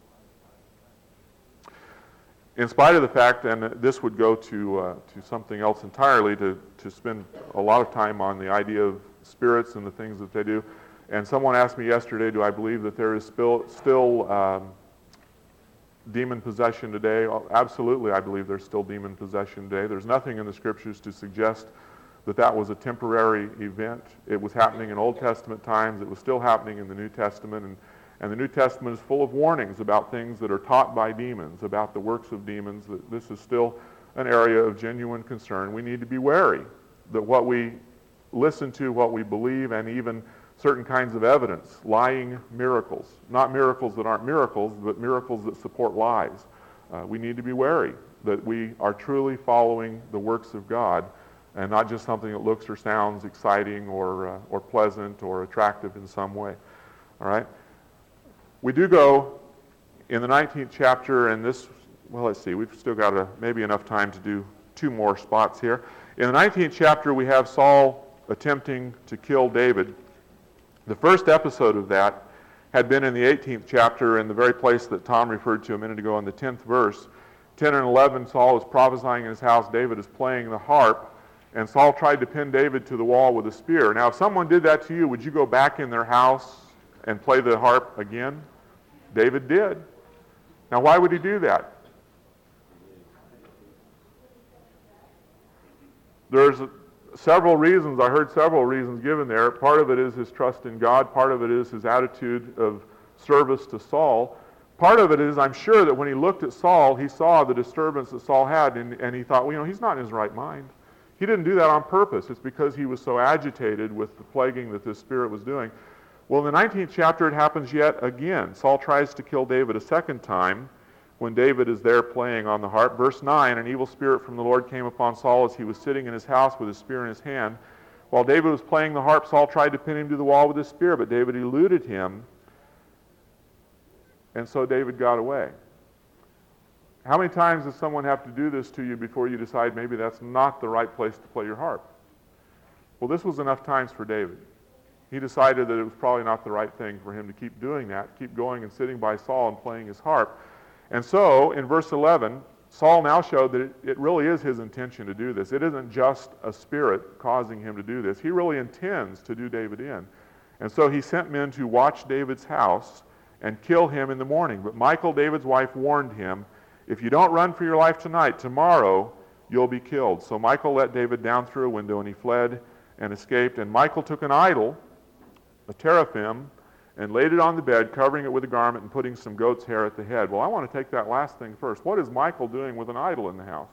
In spite of the fact, and this would go to something else entirely, to spend a lot of time on the idea of spirits and the things that they do. And someone asked me yesterday, do I believe that there is still demon possession today? Absolutely, I believe there's still demon possession today. There's nothing in the Scriptures to suggest that was a temporary event. It was happening in Old Testament times. It was still happening in the New Testament. And the New Testament is full of warnings about things that are taught by demons, about the works of demons. That this is still an area of genuine concern. We need to be wary that what we listen to, what we believe, and even certain kinds of evidence, lying miracles, not miracles that aren't miracles, but miracles that support lies. We need to be wary that we are truly following the works of God and not just something that looks or sounds exciting or pleasant or attractive in some way. All right? We do go in the 19th chapter, and this, well, let's see, we've still got maybe enough time to do two more spots here. In the 19th chapter, we have Saul attempting to kill David. The first episode of that had been in the 18th chapter in the very place that Tom referred to a minute ago in the 10th verse. 10 and 11, Saul is prophesying in his house. David is playing the harp, and Saul tried to pin David to the wall with a spear. Now, if someone did that to you, would you go back in their house and play the harp again? David did. Now, why would he do that? There's several reasons. I heard several reasons given there. Part of it is his trust in God. Part of it is his attitude of service to Saul. Part of it is, I'm sure that when he looked at Saul, he saw the disturbance that Saul had, and he thought, well, he's not in his right mind. He didn't do that on purpose. It's because he was so agitated with the plaguing that this spirit was doing. Well, in the 19th chapter, it happens yet again. Saul tries to kill David a second time when David is there playing on the harp. Verse 9, an evil spirit from the Lord came upon Saul as he was sitting in his house with his spear in his hand. While David was playing the harp, Saul tried to pin him to the wall with his spear, but David eluded him, and so David got away. How many times does someone have to do this to you before you decide maybe that's not the right place to play your harp? Well, this was enough times for David. he decided that it was probably not the right thing for him to keep doing that, keep going and sitting by Saul and playing his harp. And so, in verse 11, Saul now showed that it really is his intention to do this. It isn't just a spirit causing him to do this. He really intends to do David in. And so he sent men to watch David's house and kill him in the morning. But Michal, David's wife, warned him, if you don't run for your life tonight, tomorrow you'll be killed. So Michal let David down through a window, and he fled and escaped. And Michal took an idol, a teraphim, and laid it on the bed, covering it with a garment and putting some goat's hair at the head. Well, I want to take that last thing first. What is Michal doing with an idol in the house?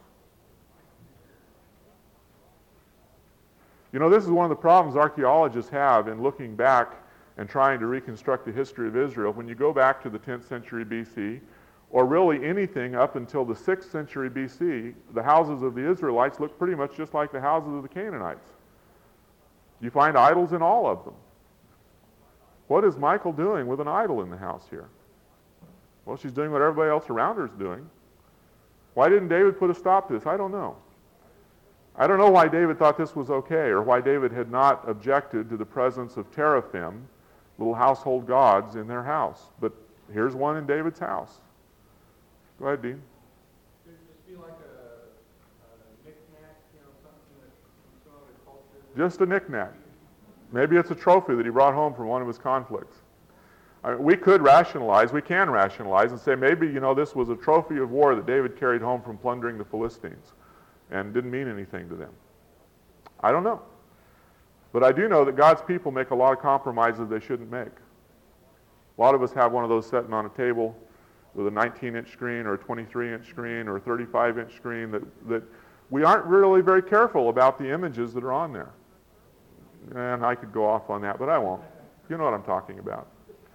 You know, this is one of the problems archaeologists have in looking back and trying to reconstruct the history of Israel. When you go back to the 10th century BC, or really anything up until the 6th century BC, the houses of the Israelites look pretty much just like the houses of the Canaanites. You find idols in all of them. What is Michal doing with an idol in the house here? Well, she's doing what everybody else around her is doing. Why didn't David put a stop to this? I don't know. I don't know why David thought this was okay, or why David had not objected to the presence of teraphim, little household gods, in their house. But here's one in David's house. Go ahead, Dean. Could it just be like a knick-knack, something that from some other culture? Just a knick-knack. Maybe it's a trophy that he brought home from one of his conflicts. I mean, we can rationalize and say maybe, this was a trophy of war that David carried home from plundering the Philistines and didn't mean anything to them. I don't know. But I do know that God's people make a lot of compromises they shouldn't make. A lot of us have one of those sitting on a table with a 19-inch screen or a 23-inch screen or a 35-inch screen that we aren't really very careful about the images that are on there. And I could go off on that, but I won't. You know what I'm talking about.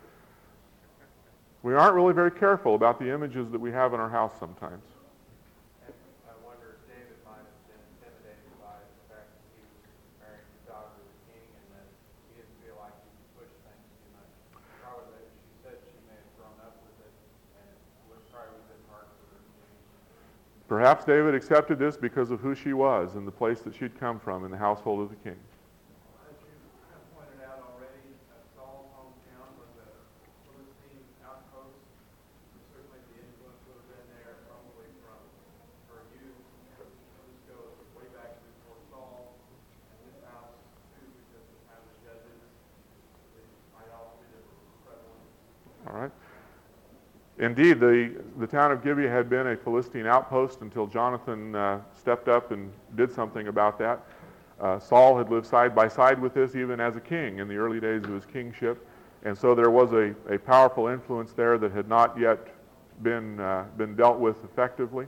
We aren't really very careful about the images that we have in our house sometimes. And I wonder if David might have been intimidated by the fact that he was marrying the daughter of the king and that he didn't feel like he could push things too much. Probably, she said she may have grown up with it, and it would probably have been hard for her to change. Perhaps David accepted this because of who she was and the place that she'd come from in the household of the king. As you have pointed out already, Saul's hometown was a Philistine outpost. Certainly the influence would have been there probably from her youth. This goes way back before Saul and his house too, because of the time of the judges, the idolatry that was prevalent. All right. Indeed, the town of Gibeah had been a Philistine outpost until Jonathan stepped up and did something about that. Saul had lived side by side with this even as a king in the early days of his kingship. And so there was a powerful influence there that had not yet been dealt with effectively.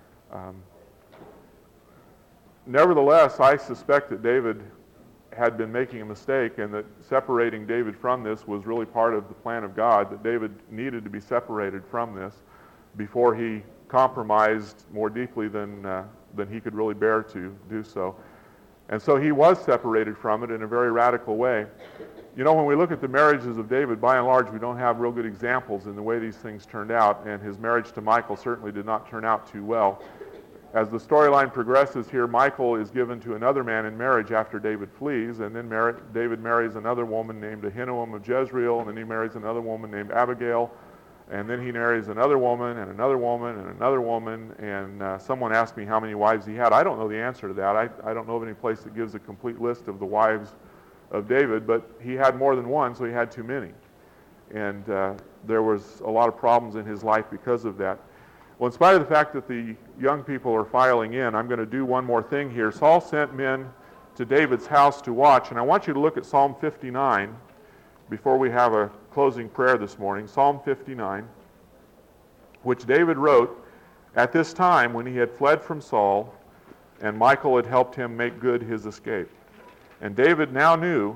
Nevertheless, I suspect that David had been making a mistake and that separating David from this was really part of the plan of God, that David needed to be separated from this before he compromised more deeply than he could really bear to do so. And so he was separated from it in a very radical way. When we look at the marriages of David, by and large, we don't have real good examples in the way these things turned out, and his marriage to Michal certainly did not turn out too well. As the storyline progresses here, Michal is given to another man in marriage after David flees, and then David marries another woman named Ahinoam of Jezreel, and then he marries another woman named Abigail, and then he marries another woman and another woman and another woman, and someone asked me how many wives he had. I don't know the answer to that. I don't know of any place that gives a complete list of the wives of David, but he had more than one, so he had too many. And there was a lot of problems in his life because of that. Well, in spite of the fact that the young people are filing in, I'm going to do one more thing here. Saul sent men to David's house to watch, and I want you to look at Psalm 59 before we have a closing prayer this morning. Psalm 59, which David wrote at this time when he had fled from Saul, and Michal had helped him make good his escape. And David now knew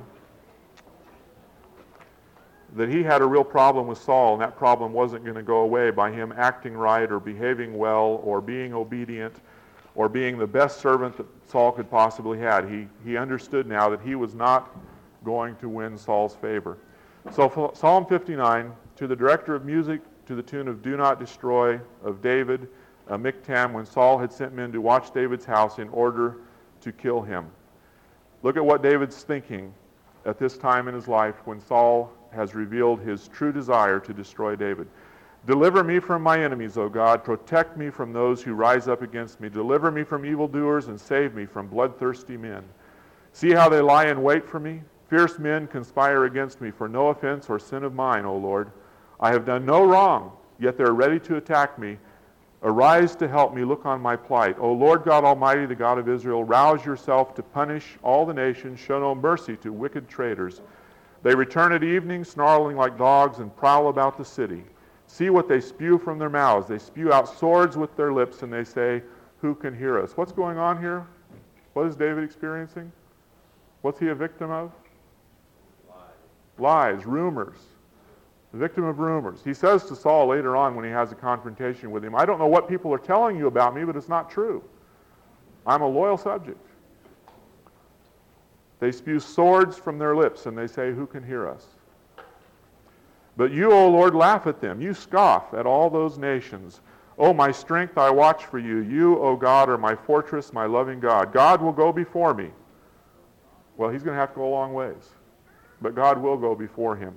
that he had a real problem with Saul, and that problem wasn't going to go away by him acting right or behaving well or being obedient or being the best servant that Saul could possibly have. He understood now that he was not going to win Saul's favor. So Psalm 59, to the director of music, to the tune of Do Not Destroy of David, a miktam, when Saul had sent men to watch David's house in order to kill him. Look at what David's thinking at this time in his life when Saul has revealed his true desire to destroy David. Deliver me from my enemies, O God. Protect me from those who rise up against me. Deliver me from evildoers and save me from bloodthirsty men. See how they lie in wait for me? Fierce men conspire against me for no offense or sin of mine, O Lord. I have done no wrong, yet they are ready to attack me. Arise to help me, look on my plight. O Lord God Almighty, the God of Israel, rouse yourself to punish all the nations. Show no mercy to wicked traitors. They return at evening, snarling like dogs, and prowl about the city. See what they spew from their mouths. They spew out swords with their lips, and they say, who can hear us? What's going on here? What is David experiencing? What's he a victim of? Lies, rumors. The victim of rumors. He says to Saul later on when he has a confrontation with him, I don't know what people are telling you about me, but it's not true. I'm a loyal subject. They spew swords from their lips, and they say, who can hear us? But you, O Lord, laugh at them. You scoff at all those nations. O my strength, I watch for you. You, O God, are my fortress, my loving God. God will go before me. Well, he's going to have to go a long ways. But God will go before him.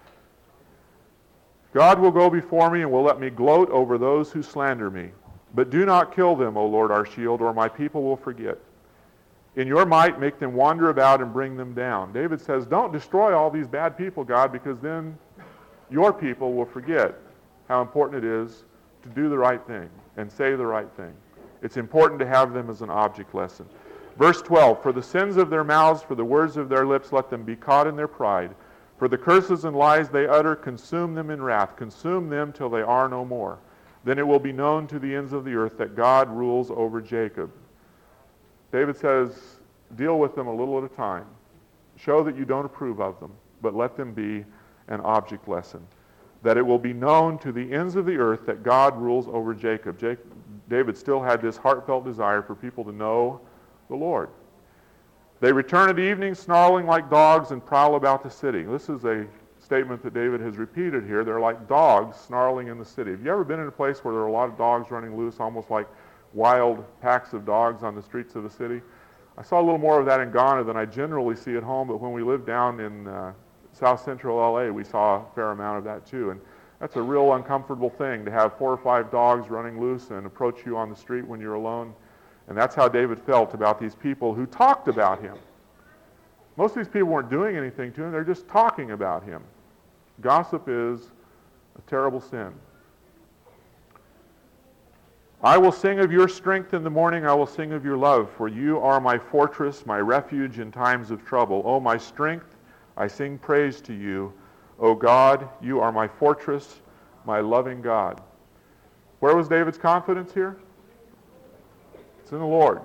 God will go before me and will let me gloat over those who slander me. But do not kill them, O Lord, our shield, or my people will forget. In your might, make them wander about and bring them down. David says, don't destroy all these bad people, God, because then your people will forget how important it is to do the right thing and say the right thing. It's important to have them as an object lesson. Verse 12, for the sins of their mouths, for the words of their lips, let them be caught in their pride. For the curses and lies they utter, consume them in wrath. Consume them till they are no more. Then it will be known to the ends of the earth that God rules over Jacob. David says, deal with them a little at a time. Show that you don't approve of them, but let them be an object lesson. That it will be known to the ends of the earth that God rules over Jacob. David still had this heartfelt desire for people to know the Lord. They return at evening, snarling like dogs, and prowl about the city. This is a statement that David has repeated here. They're like dogs snarling in the city. Have you ever been in a place where there are a lot of dogs running loose, almost like wild packs of dogs on the streets of the city? I saw a little more of that in Ghana than I generally see at home, but when we lived down in South Central LA, we saw a fair amount of that too. And that's a real uncomfortable thing to have 4 or 5 dogs running loose and approach you on the street when you're alone. And that's how David felt about these people who talked about him. Most of these people weren't doing anything to him, they're just talking about him. Gossip is a terrible sin. I will sing of your strength in the morning, I will sing of your love, for you are my fortress, my refuge in times of trouble. O my strength, I sing praise to you. O God, you are my fortress, my loving God. Where was David's confidence here? It's in the Lord.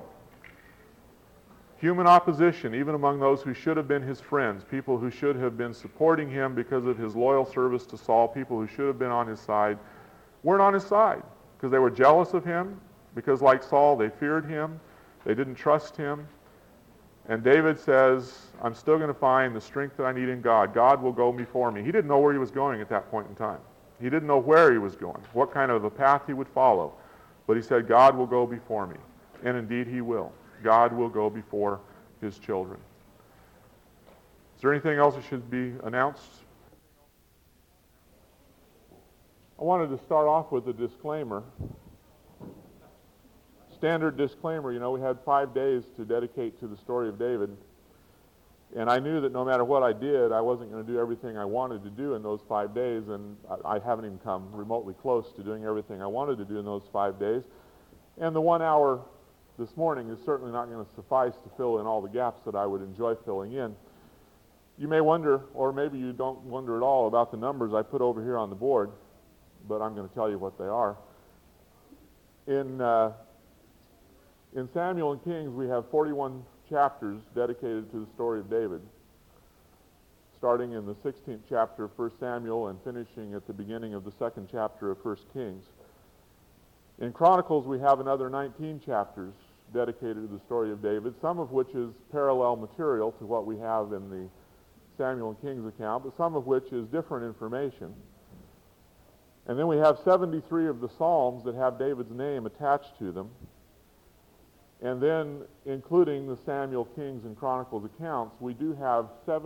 Human opposition, even among those who should have been his friends, people who should have been supporting him because of his loyal service to Saul, people who should have been on his side, weren't on his side because they were jealous of him, because like Saul, they feared him, they didn't trust him. And David says, I'm still going to find the strength that I need in God. God will go before me. He didn't know where he was going at that point in time. He didn't know where he was going, what kind of a path he would follow. But he said, God will go before me. And indeed he will. God will go before his children. Is there anything else that should be announced? I wanted to start off with a disclaimer. Standard disclaimer, we had 5 days to dedicate to the story of David. And I knew that no matter what I did, I wasn't going to do everything I wanted to do in those 5 days. And I haven't even come remotely close to doing everything I wanted to do in those 5 days. And the 1 hour this morning is certainly not going to suffice to fill in all the gaps that I would enjoy filling in. You may wonder, or maybe you don't wonder at all, about the numbers I put over here on the board, but I'm going to tell you what they are. In Samuel and Kings, we have 41 chapters dedicated to the story of David, starting in the 16th chapter of 1 Samuel and finishing at the beginning of the 2nd chapter of 1 Kings. In Chronicles, we have another 19 chapters dedicated to the story of David, some of which is parallel material to what we have in the Samuel and Kings account, but some of which is different information. And then we have 73 of the Psalms that have David's name attached to them. And then, including the Samuel, Kings, and Chronicles accounts, we do have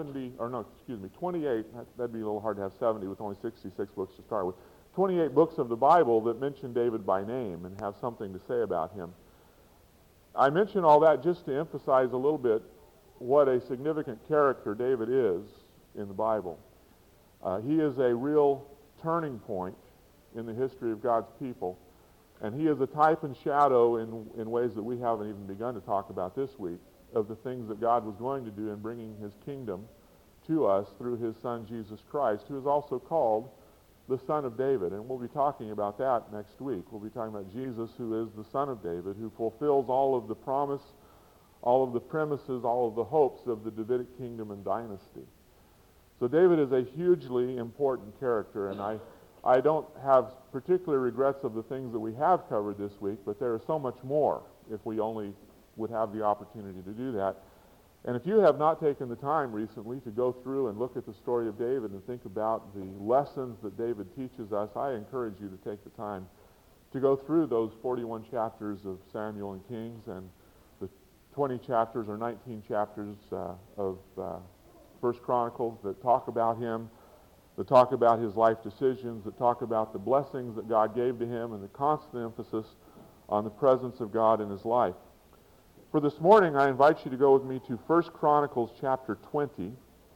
28, that'd be a little hard to have 70 with only 66 books to start with, 28 books of the Bible that mention David by name and have something to say about him. I mention all that just to emphasize a little bit what a significant character David is in the Bible. He is a real turning point in the history of God's people. And he is a type and shadow in ways that we haven't even begun to talk about this week of the things that God was going to do in bringing his kingdom to us through his son Jesus Christ, who is also called the Son of David. And we'll be talking about that next week. We'll be talking about Jesus, who is the Son of David, who fulfills all of the promise, all of the premises, all of the hopes of the Davidic kingdom and dynasty. So David is a hugely important character, and I don't have particular regrets of the things that we have covered this week, but there is so much more if we only would have the opportunity to do that. And if you have not taken the time recently to go through and look at the story of David and think about the lessons that David teaches us, I encourage you to take the time to go through those 41 chapters of Samuel and Kings and the 20 chapters or 19 chapters of First Chronicles that talk about him, that talk about his life decisions, that talk about the blessings that God gave to him, and the constant emphasis on the presence of God in his life. For this morning, I invite you to go with me to 1 Chronicles chapter 20.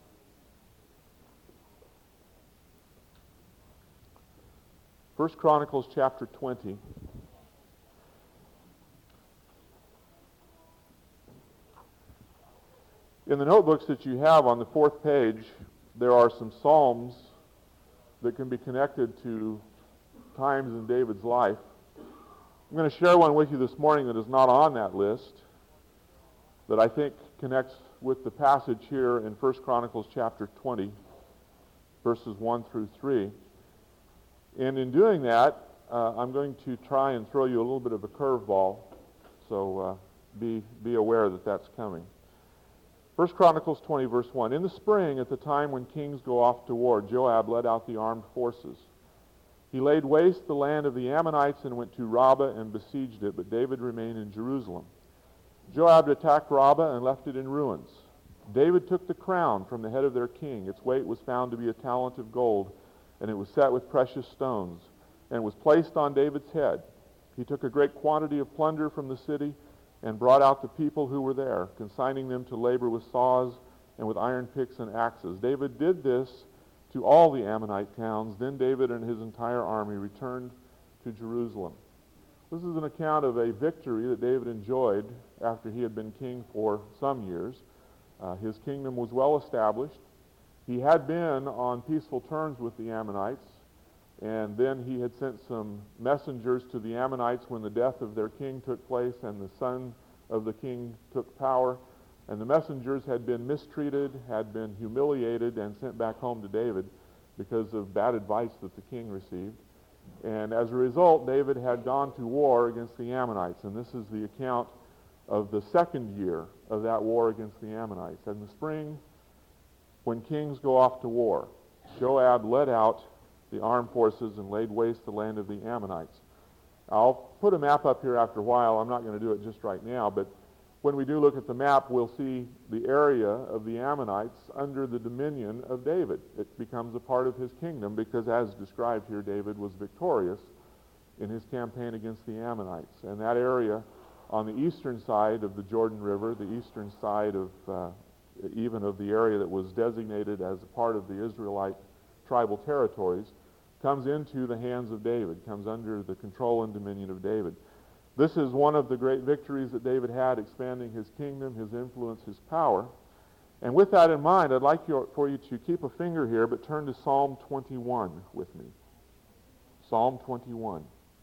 1 Chronicles chapter 20. In the notebooks that you have on the fourth page, there are some psalms that can be connected to times in David's life. I'm going to share one with you this morning that is not on that list, that I think connects with the passage here in 1 Chronicles chapter 20, verses 1 through 3. And in doing that, I'm going to try and throw you a little bit of a curveball, so be aware that that's coming. 1 Chronicles 20, verse 1. In the spring, at the time when kings go off to war, Joab led out the armed forces. He laid waste the land of the Ammonites and went to Rabbah and besieged it, but David remained in Jerusalem. Joab attacked Rabbah and left it in ruins. David took the crown from the head of their king. Its weight was found to be a talent of gold, and it was set with precious stones, and was placed on David's head. He took a great quantity of plunder from the city and brought out the people who were there, consigning them to labor with saws and with iron picks and axes. David did this to all the Ammonite towns. Then David and his entire army returned to Jerusalem. This is an account of a victory that David enjoyed after he had been king for some years. His kingdom was well established. He had been on peaceful terms with the Ammonites, and then he had sent some messengers to the Ammonites when the death of their king took place and the son of the king took power. And the messengers had been mistreated, had been humiliated, and sent back home to David because of bad advice that the king received. And as a result, David had gone to war against the Ammonites. And this is the account of the second year of that war against the Ammonites. In the spring, when kings go off to war, Joab led out the armed forces and laid waste the land of the Ammonites. I'll put a map up here after a while. I'm not going to do it just right now, but when we do look at the map, we'll see the area of the Ammonites under the dominion of David. It becomes a part of his kingdom because, as described here, David was victorious in his campaign against the Ammonites. And that area on the eastern side of the Jordan River, the eastern side of even of the area that was designated as a part of the Israelite tribal territories, comes into the hands of David, comes under the control and dominion of David. This is one of the great victories that David had, expanding his kingdom, his influence, his power. And with that in mind, I'd like for you to keep a finger here, but turn to Psalm 21 with me. Psalm 21.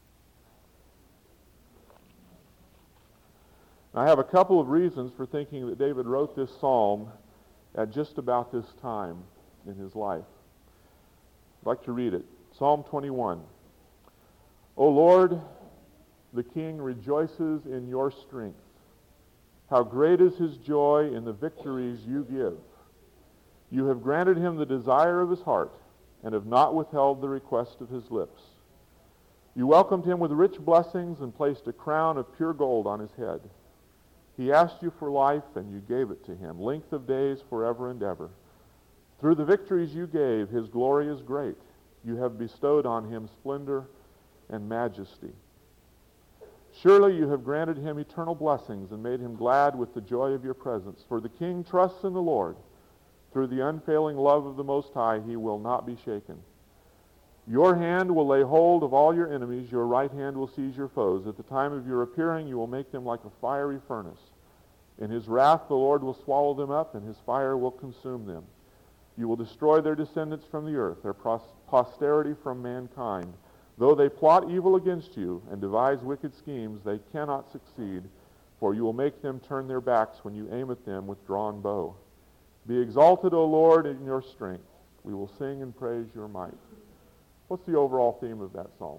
I have a couple of reasons for thinking that David wrote this psalm at just about this time in his life. I'd like to read it. Psalm 21. O Lord, the king rejoices in your strength. How great is his joy in the victories you give. You have granted him the desire of his heart and have not withheld the request of his lips. You welcomed him with rich blessings and placed a crown of pure gold on his head. He asked you for life, and you gave it to him, length of days forever and ever. Through the victories you gave, his glory is great. You have bestowed on him splendor and majesty. Surely you have granted him eternal blessings and made him glad with the joy of your presence. For the king trusts in the Lord. Through the unfailing love of the Most High, he will not be shaken. Your hand will lay hold of all your enemies. Your right hand will seize your foes. At the time of your appearing, you will make them like a fiery furnace. In his wrath, the Lord will swallow them up, and his fire will consume them. You will destroy their descendants from the earth, their posterity from mankind. Though they plot evil against you and devise wicked schemes, they cannot succeed, for you will make them turn their backs when you aim at them with drawn bow. Be exalted, O Lord, in your strength. We will sing and praise your might. What's the overall theme of that psalm?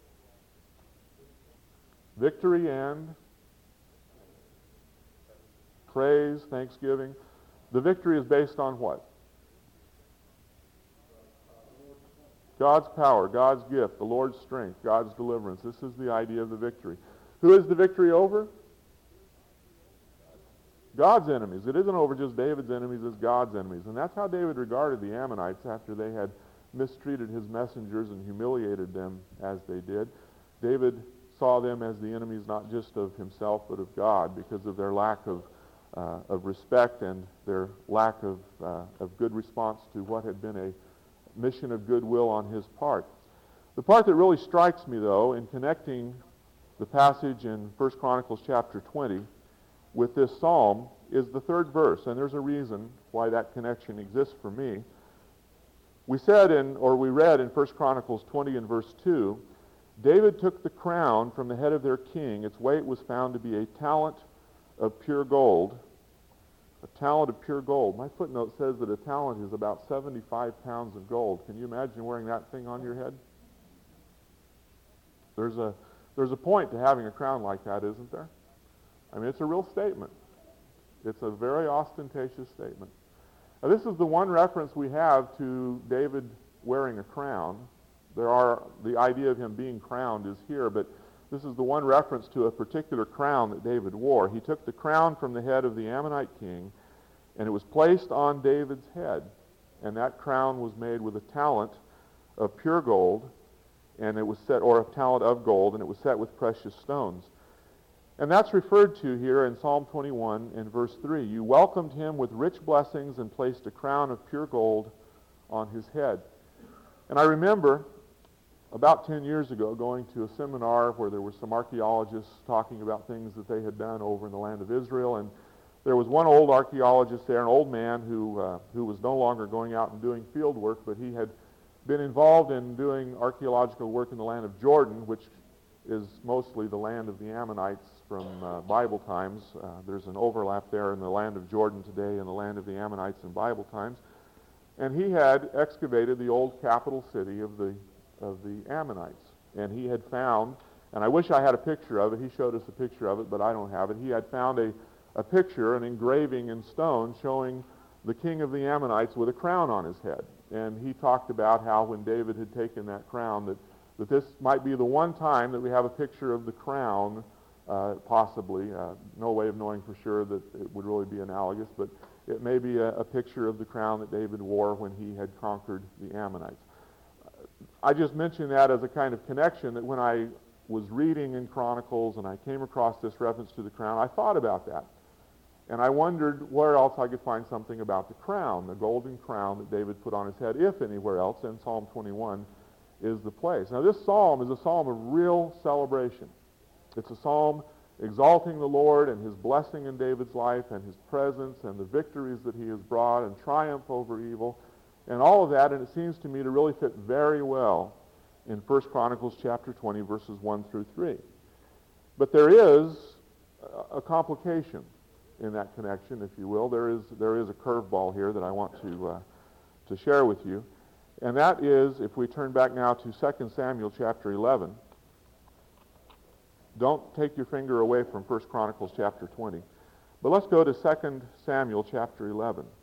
Victory and praise, thanksgiving. The victory is based on what? God's power, God's gift, the Lord's strength, God's deliverance. This is the idea of the victory. Who is the victory over? God's enemies. It isn't over just David's enemies, it's God's enemies. And that's how David regarded the Ammonites after they had mistreated his messengers and humiliated them as they did. David saw them as the enemies not just of himself but of God because of their lack of respect and their lack of good response to what had been a mission of goodwill on his part. The part that really strikes me, though, in connecting the passage in 1 Chronicles chapter 20 with this psalm is the third verse, and there's a reason why that connection exists for me. We read in 1 Chronicles 20 and verse 2, David took the crown from the head of their king. Its weight was found to be a talent of pure gold. A talent of pure gold. My footnote says that a talent is about 75 pounds of gold. Can you imagine wearing that thing on your head? There's a point to having a crown like that, isn't there? I mean, it's a real statement. It's a very ostentatious statement. Now, this is the one reference we have to David wearing a crown. The idea of him being crowned is here, but this is the one reference to a particular crown that David wore. He took the crown from the head of the Ammonite king, and it was placed on David's head. And that crown was made with a talent of pure gold, and it was set, or a talent of gold, and it was set with precious stones. And that's referred to here in Psalm 21 in verse 3. You welcomed him with rich blessings and placed a crown of pure gold on his head. And I remember about 10 years ago going to a seminar where there were some archaeologists talking about things that they had done over in the land of Israel, and there was one old archaeologist there, an old man who was no longer going out and doing field work, but he had been involved in doing archaeological work in the land of Jordan, which is mostly the land of the Ammonites from Bible times. There's an overlap there in the land of Jordan today and the land of the Ammonites in Bible times. And he had excavated the old capital city of the Ammonites. And he had found, and I wish I had a picture of it. He showed us a picture of it, but I don't have it. He had found a picture, an engraving in stone showing the king of the Ammonites with a crown on his head. And he talked about how when David had taken that crown, that this might be the one time that we have a picture of the crown, possibly. No way of knowing for sure that it would really be analogous, but it may be a picture of the crown that David wore when he had conquered the Ammonites. I just mention that as a kind of connection that when I was reading in Chronicles and I came across this reference to the crown, I thought about that. And I wondered where else I could find something about the crown, the golden crown that David put on his head, if anywhere else, and Psalm 21 is the place. Now, this psalm is a psalm of real celebration. It's a psalm exalting the Lord and his blessing in David's life and his presence and the victories that he has brought and triumph over evil and all of that, and it seems to me to really fit very well in 1 Chronicles chapter 20, verses 1 through 3. But there is a complication in that connection, if you will. There is a curveball here that I want to share with you. And that is, if we turn back now to 2 Samuel chapter 11, don't take your finger away from 1 Chronicles chapter 20. But let's go to 2 Samuel chapter 11.